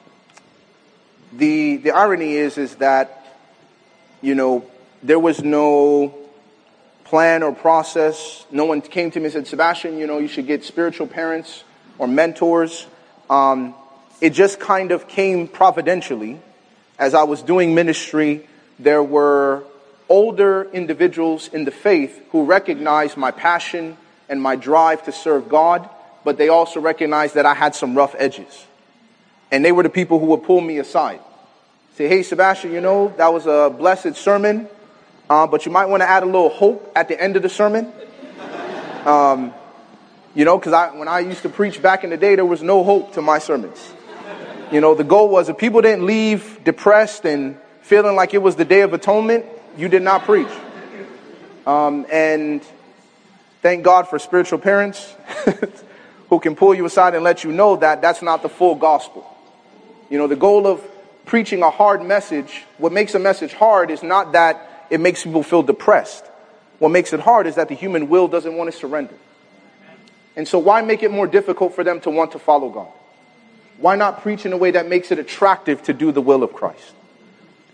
the the irony is, is that, you know, there was no plan or process. No one came to me and said, Sebastian, you know, you should get spiritual parents or mentors. Um, it just kind of came providentially. As I was doing ministry, there were older individuals in the faith who recognized my passion and my drive to serve God, but they also recognized that I had some rough edges. And they were the people who would pull me aside. Say, hey, Sebastian, you know, that was a blessed sermon, uh, but you might want to add a little hope at the end of the sermon. Um, you know, because I, when I used to preach back in the day, there was no hope to my sermons. You know, the goal was if people didn't leave depressed and feeling like it was the Day of Atonement, you did not preach. Um, and thank God for spiritual parents who can pull you aside and let you know that that's not the full gospel. You know, the goal of preaching a hard message, what makes a message hard is not that it makes people feel depressed. What makes it hard is that the human will doesn't want to surrender. And so why make it more difficult for them to want to follow God? Why not preach in a way that makes it attractive to do the will of Christ?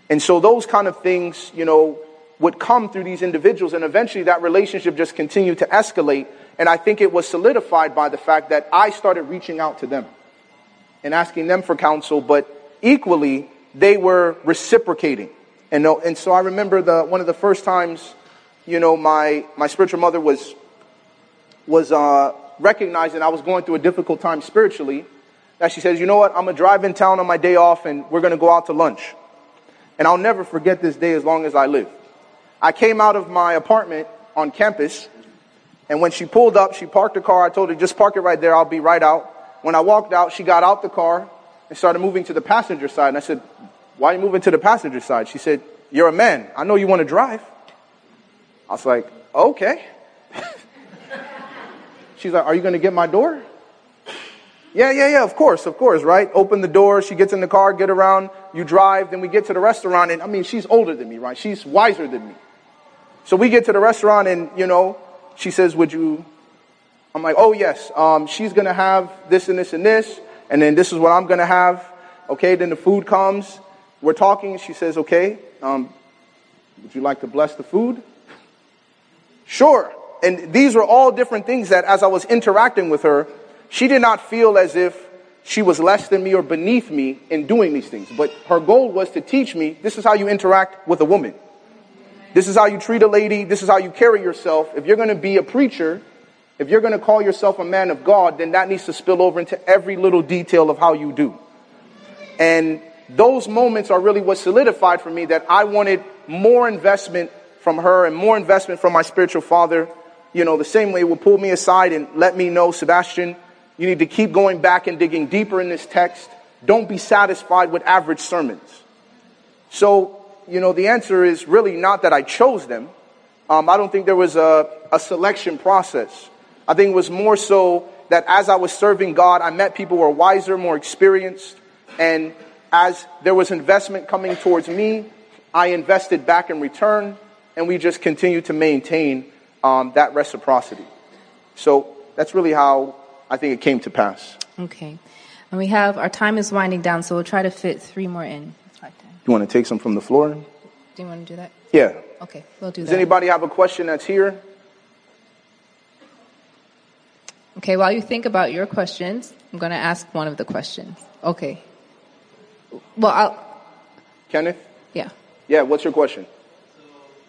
And so those kind of things, you know, would come through these individuals, and eventually that relationship just continued to escalate. And I think it was solidified by the fact that I started reaching out to them and asking them for counsel, but equally they were reciprocating. And no, and so I remember the one of the first times, you know, my my spiritual mother was was uh, recognizing I was going through a difficult time spiritually. That she says, you know what, I'm gonna drive in town on my day off, and we're gonna go out to lunch. And I'll never forget this day as long as I live. I came out of my apartment on campus, and when she pulled up, she parked the car. I told her, just park it right there. I'll be right out. When I walked out, she got out the car and started moving to the passenger side. And I said, why are you moving to the passenger side? She said, you're a man. I know you want to drive. I was like, okay. She's like, are you going to get my door? Yeah, yeah, yeah, of course, of course, right? Open the door, she gets in the car, get around, you drive, then we get to the restaurant, and I mean, she's older than me, right? She's wiser than me. So we get to the restaurant, and, you know, she says, would you, I'm like, oh, yes, um, she's going to have this and this and this, and then this is what I'm going to have. Okay, then the food comes, we're talking, and she says, okay, um, would you like to bless the food? Sure. And these were all different things that as I was interacting with her, she did not feel as if she was less than me or beneath me in doing these things. But her goal was to teach me, this is how you interact with a woman. This is how you treat a lady. This is how you carry yourself. If you're going to be a preacher, if you're going to call yourself a man of God, then that needs to spill over into every little detail of how you do. And those moments are really what solidified for me that I wanted more investment from her and more investment from my spiritual father. You know, the same way it would pull me aside and let me know, Sebastian, you need to keep going back and digging deeper in this text. Don't be satisfied with average sermons. So, you know, the answer is really not that I chose them. Um, I don't think there was a, a selection process. I think it was more so that as I was serving God, I met people who were wiser, more experienced. And as there was investment coming towards me, I invested back in return. And we just continued to maintain um, that reciprocity. So that's really how I think it came to pass. Okay. And we have, our time is winding down, so we'll try to fit three more in. You want to take some from the floor? Do you want to do that? Yeah. Okay, we'll do Does that. Does anybody have a question that's here? Okay, while you think about your questions, I'm going to ask one of the questions. Okay. Well, I'll... Kenneth? Yeah. Yeah, what's your question? So,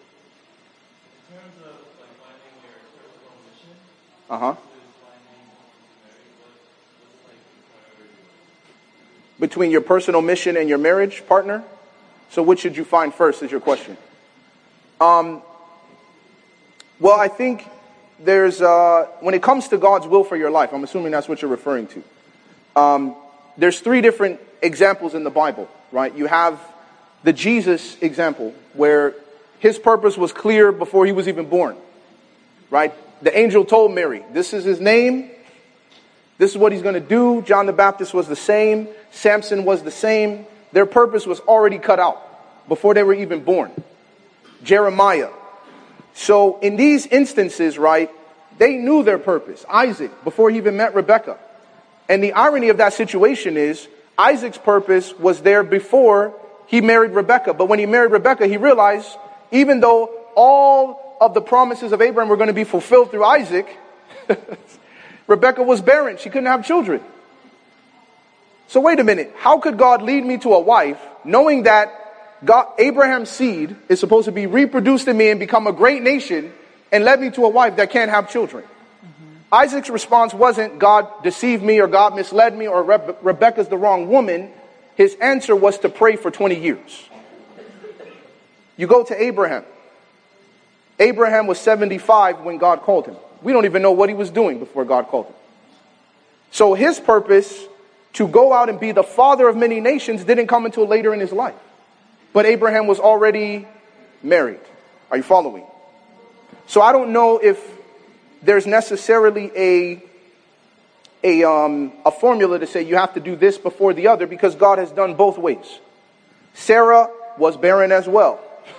in terms of like finding your personal mission, uh-huh. versus finding married, what, what's like the priority? Between your personal mission and your marriage partner? So which should you find first is your question. Um, well, I think there's, uh, when it comes to God's will for your life, I'm assuming that's what you're referring to. Um, there's three different examples in the Bible, right? You have the Jesus example, where his purpose was clear before he was even born, right? The angel told Mary, this is his name. This is what he's going to do. John the Baptist was the same. Samson was the same. Their purpose was already cut out before they were even born. Jeremiah. So in these instances, right, they knew their purpose. Isaac, before he even met Rebekah. And the irony of that situation is Isaac's purpose was there before he married Rebekah. But when he married Rebekah, he realized even though all of the promises of Abraham were going to be fulfilled through Isaac, Rebekah was barren. She couldn't have children. So wait a minute. How could God lead me to a wife knowing that God, Abraham's seed is supposed to be reproduced in me and become a great nation, and led me to a wife that can't have children? Mm-hmm. Isaac's response wasn't God deceived me or God misled me or Rebe- Rebekah's the wrong woman. His answer was to pray for twenty years. You go to Abraham. Abraham was seventy-five when God called him. We don't even know what he was doing before God called him. So his purpose to go out and be the father of many nations didn't come until later in his life. But Abraham was already married. Are you following? So I don't know if there's necessarily a a um, a formula to say you have to do this before the other, because God has done both ways. Sarah was barren as well.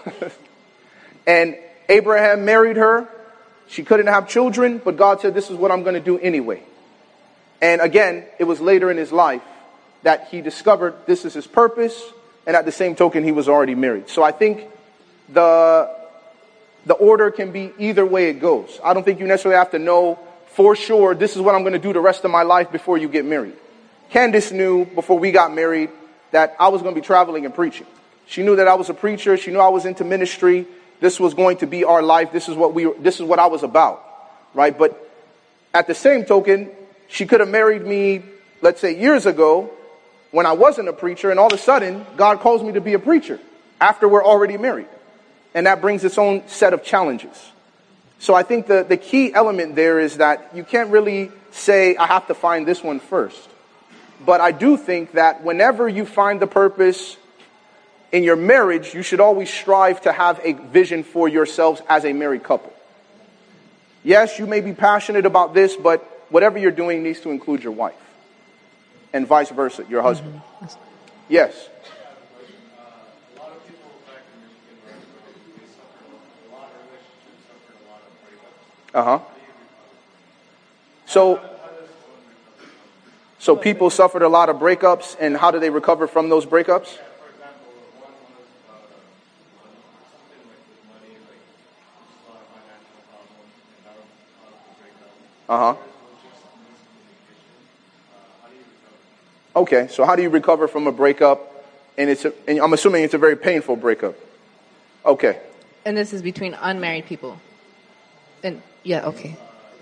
And Abraham married her. She couldn't have children, but God said, this is what I'm going to do anyway. And again, it was later in his life that he discovered this is his purpose. and at the same token, he was already married. So I think the the order can be either way it goes. I don't think you necessarily have to know for sure this is what I'm going to do the rest of my life before you get married. Candace knew before we got married that I was going to be traveling and preaching. She knew that I was a preacher. She knew I was into ministry. This was going to be our life. This is what we. This is what I was about, right? But at the same token, she could have married me, let's say, years ago when I wasn't a preacher, and all of a sudden, God calls me to be a preacher after we're already married. And that brings its own set of challenges. So I think the, the key element there is that you can't really say, I have to find this one first. But I do think that whenever you find the purpose in your marriage, you should always strive to have a vision for yourselves as a married couple. Yes, you may be passionate about this, but whatever you're doing needs to include your wife. And vice versa, your husband. Mm-hmm. Yes. A lot of people back in Michigan where I'm from, they suffered a lot of relationships, suffered a lot of breakups. Uh-huh. How do you recover? So, How does one recover? so people suffered a lot of breakups, and how do they recover from those breakups? Yeah, for example, one was uh, something like with money, like just a lot of financial problems, and that was caused the breakup. Uh-huh. Others was just miscommunication. Uh, how do you recover? Okay, so how do you recover from a breakup? And it's a, and I'm assuming it's a very painful breakup. Okay. And this is between unmarried people. And yeah, okay.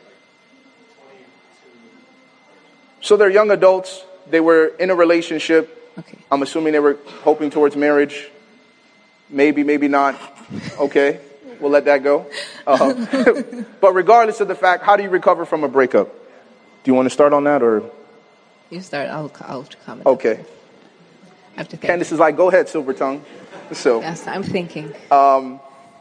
So they're young adults. They were in a relationship. Okay. I'm assuming they were hoping towards marriage. Maybe, maybe not. Okay, we'll let that go. Uh, but regardless of the fact, how do you recover from a breakup? Do you want to start on that, or? You start, I'll, I'll comment. Okay. I have to think. Candace is like, go ahead, Silver Tongue. So, Yes, I'm thinking. well,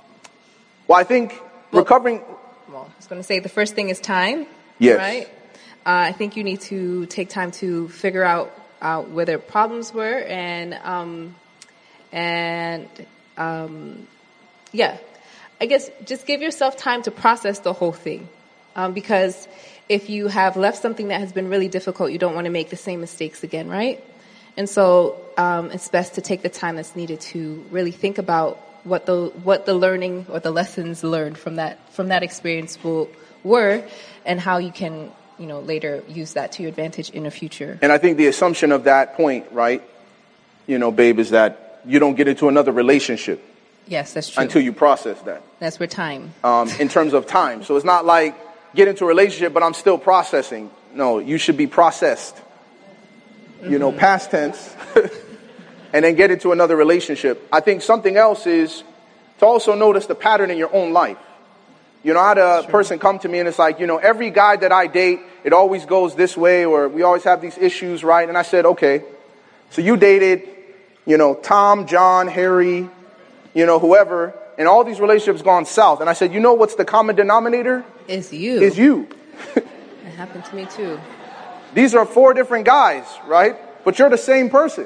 I think Well- recovering. Well, I was going to say the first thing is time. Yes. Right? Uh, I think you need to take time to figure out uh, where their problems were and, um, and um, yeah, I guess just give yourself time to process the whole thing. Um, because if you have left something that has been really difficult, you don't want to make the same mistakes again, right? And so um, it's best to take the time that's needed to really think about what the what the learning or the lessons learned from that from that experience will were, and how you can you know later use that to your advantage in the future. And I think the assumption of that point, right, you know, babe, is that you don't get into another relationship Yes, that's true. until you process that. That's where time. Um, in terms of time. So it's not like get into a relationship, but I'm still processing. No, you should be processed. You know, past tense. And then get into another relationship. I think something else is to also notice the pattern in your own life. You know, I had a Sure. person come to me and it's like, you know, every guy that I date, it always goes this way, or we always have these issues, right? And I said, okay, so you dated, you know, Tom, John, Harry, you know, whoever, and all these relationships gone south. And I said, you know what's the common denominator? Is you. Is you. It happened to me too. These are four different guys, right? But you're the same person.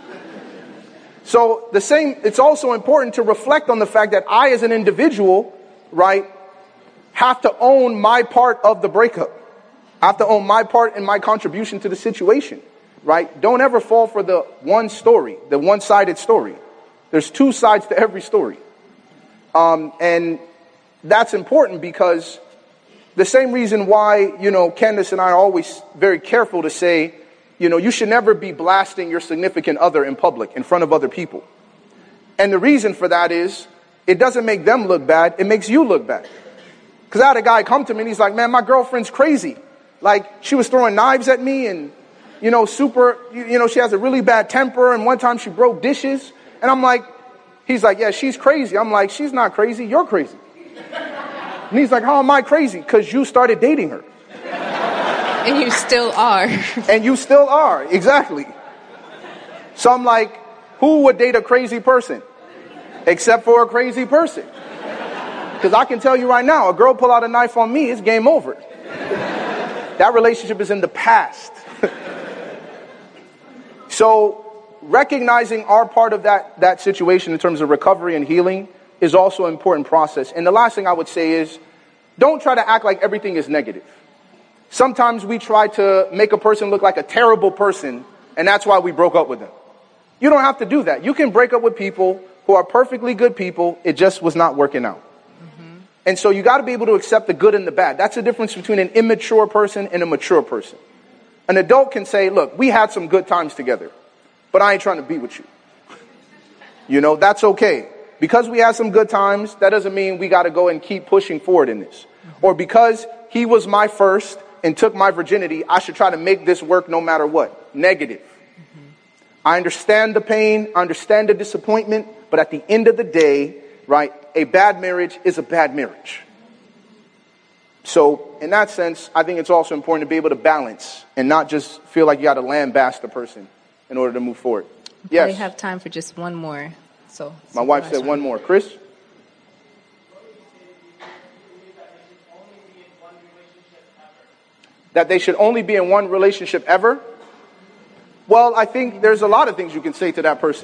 So the same, it's also important to reflect on the fact that I as an individual, right, have to own my part of the breakup. I have to own my part and my contribution to the situation, right? Don't ever fall for the one story, the one-sided story. There's two sides to every story. Um, and that's important because the same reason why, you know, Candace and I are always very careful to say, you know, you should never be blasting your significant other in public, in front of other people. And the reason for that is, it doesn't make them look bad, it makes you look bad. Because I had a guy come to me and he's like, man, my girlfriend's crazy. Like, she was throwing knives at me and, you know, super, you, you know, she has a really bad temper, and one time she broke dishes. And I'm like, he's like, yeah, she's crazy. I'm like, she's not crazy, you're crazy. And he's like, how am I crazy? Because you started dating her. And you still are. And you still are, exactly. So I'm like, who would date a crazy person? Except for a crazy person. Because I can tell you right now, a girl pull out a knife on me, it's game over. That relationship is in the past. So recognizing our part of that, that situation in terms of recovery and healing is also an important process. And the last thing I would say is, don't try to act like everything is negative. Sometimes we try to make a person look like a terrible person, and that's why we broke up with them. You don't have to do that. You can break up with people who are perfectly good people. It just was not working out. Mm-hmm. And so you got to be able to accept the good and the bad. That's the difference between an immature person and a mature person. An adult can say, look, we had some good times together, but I ain't trying to be with you. You know, that's okay. Because we had some good times, that doesn't mean we got to go and keep pushing forward in this. Mm-hmm. Or because he was my first and took my virginity, I should try to make this work no matter what. Negative. Mm-hmm. I understand the pain, I understand the disappointment, but at the end of the day, right, a bad marriage is a bad marriage. So in that sense, I think it's also important to be able to balance and not just feel like you got to lambaste the person in order to move forward. We Yes. have time for just one more. So My wife said one more. Chris? That they should only be in one relationship ever? Well, I think there's a lot of things you can say to that person.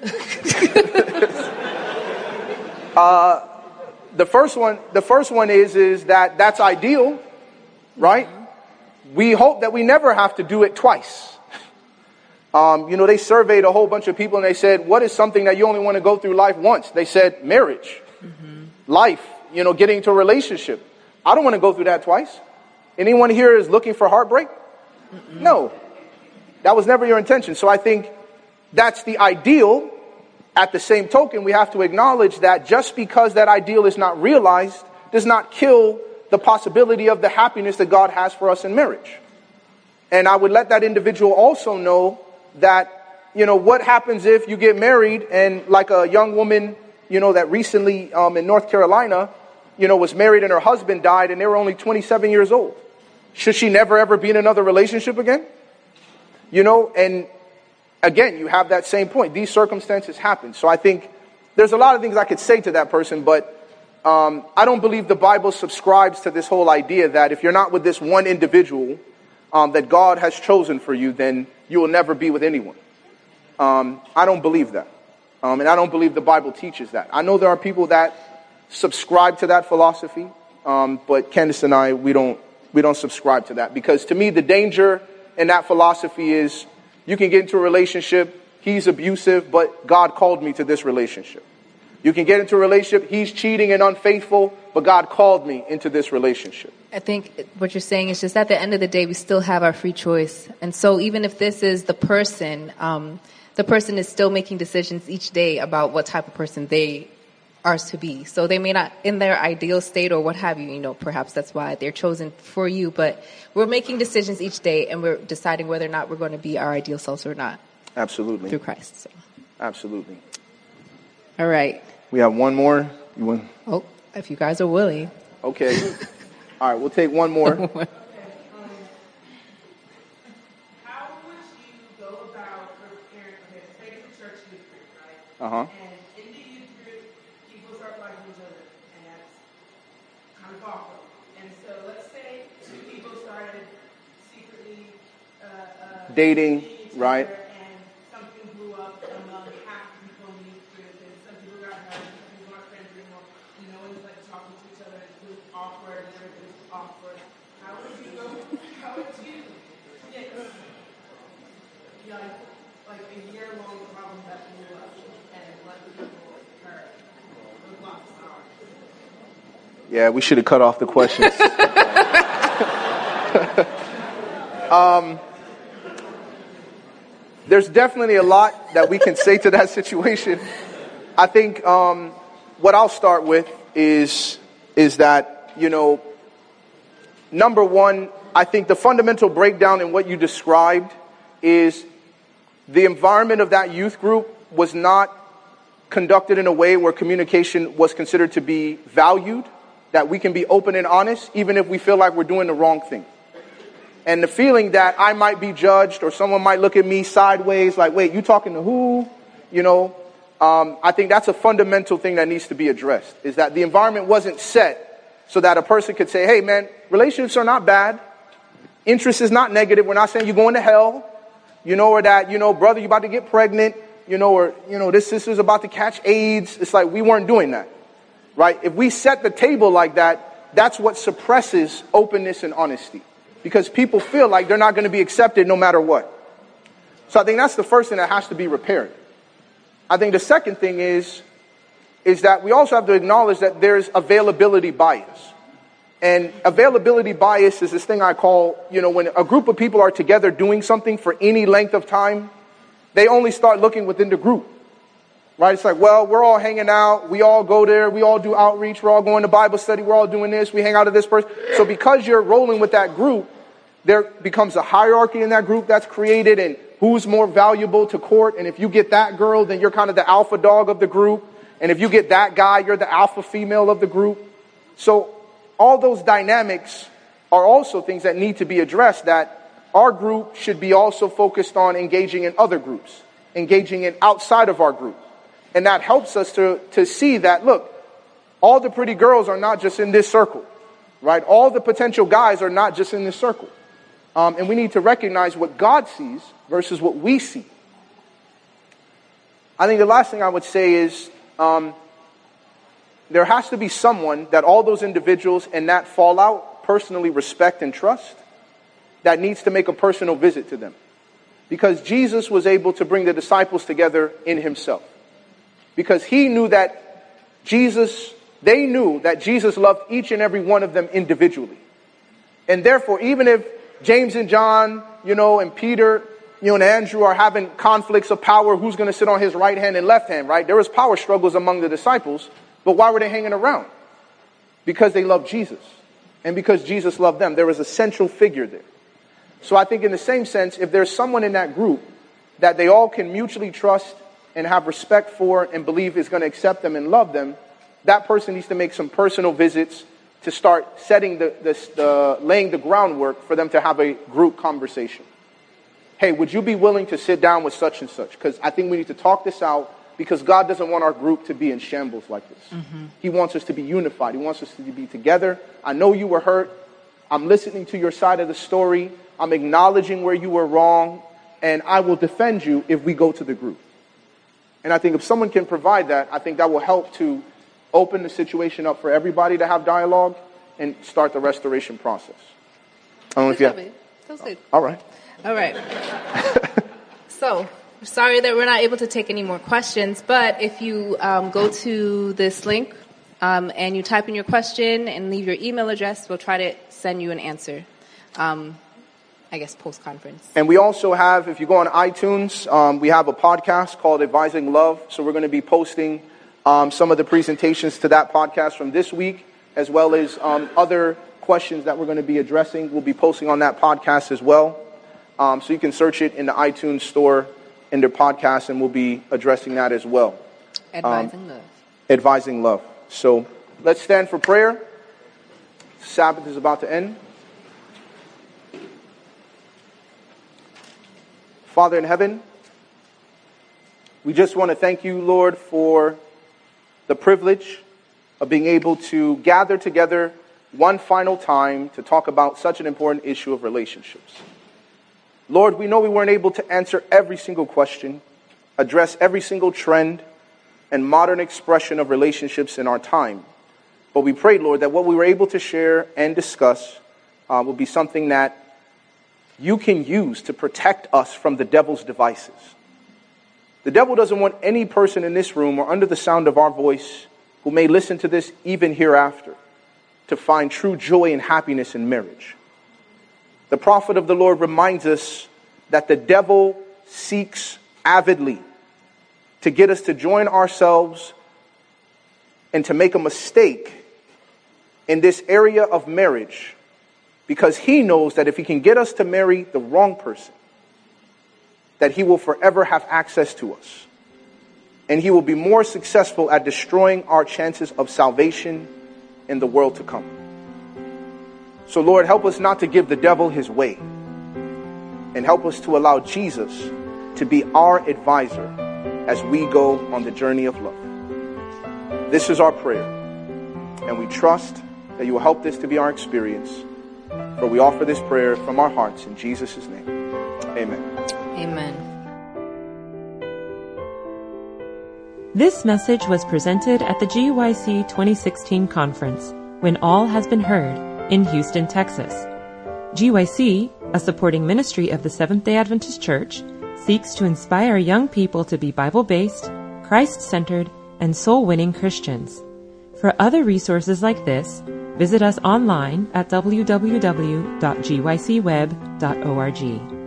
uh, the first one, the first one is, is that that's ideal, right? Mm-hmm. We hope that we never have to do it twice. Um, you know, they surveyed a whole bunch of people and they said, what is something that you only want to go through life once? They said marriage, mm-hmm. life, you know, getting into a relationship. I don't want to go through that twice. Anyone here is looking for heartbreak? Mm-mm. No, that was never your intention. So I think that's the ideal. At the same token, we have to acknowledge that just because that ideal is not realized does not kill the possibility of the happiness that God has for us in marriage. And I would let that individual also know that, you know, what happens if you get married and like a young woman, you know, that recently um, in North Carolina, you know, was married and her husband died and they were only twenty-seven years old. Should she never ever be in another relationship again? You know, and again, you have that same point. These circumstances happen. So I think there's a lot of things I could say to that person, but um, I don't believe the Bible subscribes to this whole idea that if you're not with this one individual um, that God has chosen for you, then you will never be with anyone. Um, I don't believe that. Um, and I don't believe the Bible teaches that. I know there are people that subscribe to that philosophy, um, but Candace and I, we don't, we don't subscribe to that. Because to me, the danger in that philosophy is you can get into a relationship, he's abusive, but God called me to this relationship. You can get into a relationship, he's cheating and unfaithful, but God called me into this relationship. I think what you're saying is just at the end of the day, we still have our free choice. And so even if this is the person, um, the person is still making decisions each day about what type of person they are to be. So they may not in their ideal state or what have you, you know, perhaps that's why they're chosen for you. But we're making decisions each day and we're deciding whether or not we're going to be our ideal selves or not. Absolutely. Through Christ. So. Absolutely. All right. We have one more. You want? Oh, if you guys are willing. Okay. All right, we'll take one more. How would you go about preparing, okay, so take it to church youth group, right? Uh-huh. And in the youth group, people start liking each other, and that's kind of awkward. And so let's say two people started secretly uh, uh, Dating, each right. other, and something blew up among half the people in the youth group, and some people got hurt, and some people aren't friends anymore, and no one's like talking to each other, and it was awkward, and everything's awkward. How would you go, how would you fix, you know, like a year-long problem that blew up and let people hurt with lots of stars? Yeah, we should have cut off the questions. um, there's definitely a lot that we can say to that situation. I think um, what I'll start with is is that, you know, number one, I think the fundamental breakdown in what you described is the environment of that youth group was not conducted in a way where communication was considered to be valued, that we can be open and honest, even if we feel like we're doing the wrong thing. And the feeling that I might be judged or someone might look at me sideways, like, wait, you talking to who? You know, um, I think that's a fundamental thing that needs to be addressed, is that the environment wasn't set so that a person could say, hey, man, relationships are not bad. Interest is not negative. We're not saying you're going to hell, you know, or that, you know, brother, you're about to get pregnant, you know, or, you know, this sister's about to catch AIDS. It's like we weren't doing that, right? If we set the table like that, that's what suppresses openness and honesty, because people feel like they're not going to be accepted no matter what. So I think that's the first thing that has to be repaired. I think the second thing is, is that we also have to acknowledge that there's availability bias. And availability bias is this thing I call, you know, when a group of people are together doing something for any length of time, they only start looking within the group. Right? It's like, well, we're all hanging out. We all go there. We all do outreach. We're all going to Bible study. We're all doing this. We hang out with this person. So because you're rolling with that group, there becomes a hierarchy in that group that's created, and who's more valuable to court. And if you get that girl, then you're kind of the alpha dog of the group. And if you get that guy, you're the alpha female of the group. So all those dynamics are also things that need to be addressed, that our group should be also focused on engaging in other groups, engaging in outside of our group. And that helps us to, to see that, look, all the pretty girls are not just in this circle, right? All the potential guys are not just in this circle. Um, and we need to recognize what God sees versus what we see. I think the last thing I would say is um, there has to be someone that all those individuals in that fallout personally respect and trust, that needs to make a personal visit to them. Because Jesus was able to bring the disciples together in himself. Because he knew that Jesus, they knew that Jesus loved each and every one of them individually. And therefore, even if James and John, you know, and Peter, you know, and Andrew are having conflicts of power, who's going to sit on his right hand and left hand, right? There was power struggles among the disciples, but why were they hanging around? Because they loved Jesus. And because Jesus loved them. There was a central figure there. So I think in the same sense, if there's someone in that group that they all can mutually trust and have respect for and believe is going to accept them and love them, that person needs to make some personal visits to start setting the, the, the laying the groundwork for them to have a group conversation. Hey, would you be willing to sit down with such and such? Because I think we need to talk this out, because God doesn't want our group to be in shambles like this. Mm-hmm. He wants us to be unified. He wants us to be together. I know you were hurt. I'm listening to your side of the story. I'm acknowledging where you were wrong, and I will defend you if we go to the group. And I think if someone can provide that, I think that will help to open the situation up for everybody to have dialogue and start the restoration process. I don't know if you have... That's good. All right. All right. So, sorry that we're not able to take any more questions, but if you um, go to this link um, and you type in your question and leave your email address, we'll try to send you an answer. Um, I guess post-conference. And we also have, if you go on iTunes, um, we have a podcast called Advising Love. So we're going to be posting um, some of the presentations to that podcast from this week, as well as um, other questions that we're going to be addressing. We'll be posting on that podcast as well. Um, so you can search it in the iTunes store in their podcast, and we'll be addressing that as well. Advising um, Love. Advising Love. So let's stand for prayer. Sabbath is about to end. Father in heaven, we just want to thank you, Lord, for the privilege of being able to gather together one final time to talk about such an important issue of relationships. Lord, we know we weren't able to answer every single question, address every single trend and modern expression of relationships in our time. But we pray, Lord, that what we were able to share and discuss uh, will be something that you can use to protect us from the devil's devices. The devil doesn't want any person in this room or under the sound of our voice who may listen to this even hereafter to find true joy and happiness in marriage. The prophet of the Lord reminds us that the devil seeks avidly to get us to join ourselves and to make a mistake in this area of marriage, because he knows that if he can get us to marry the wrong person, that he will forever have access to us. And he will be more successful at destroying our chances of salvation in the world to come. So Lord, help us not to give the devil his way. And help us to allow Jesus to be our advisor as we go on the journey of love. This is our prayer. And we trust that you will help this to be our experience. For we offer this prayer from our hearts in Jesus' name. Amen. Amen. This message was presented at the G Y C twenty sixteen conference, When All Has Been Heard, in Houston, Texas. G Y C, a supporting ministry of the Seventh-day Adventist Church, seeks to inspire young people to be Bible-based, Christ-centered, and soul-winning Christians. For other resources like this, visit us online at w w w dot g y c web dot org.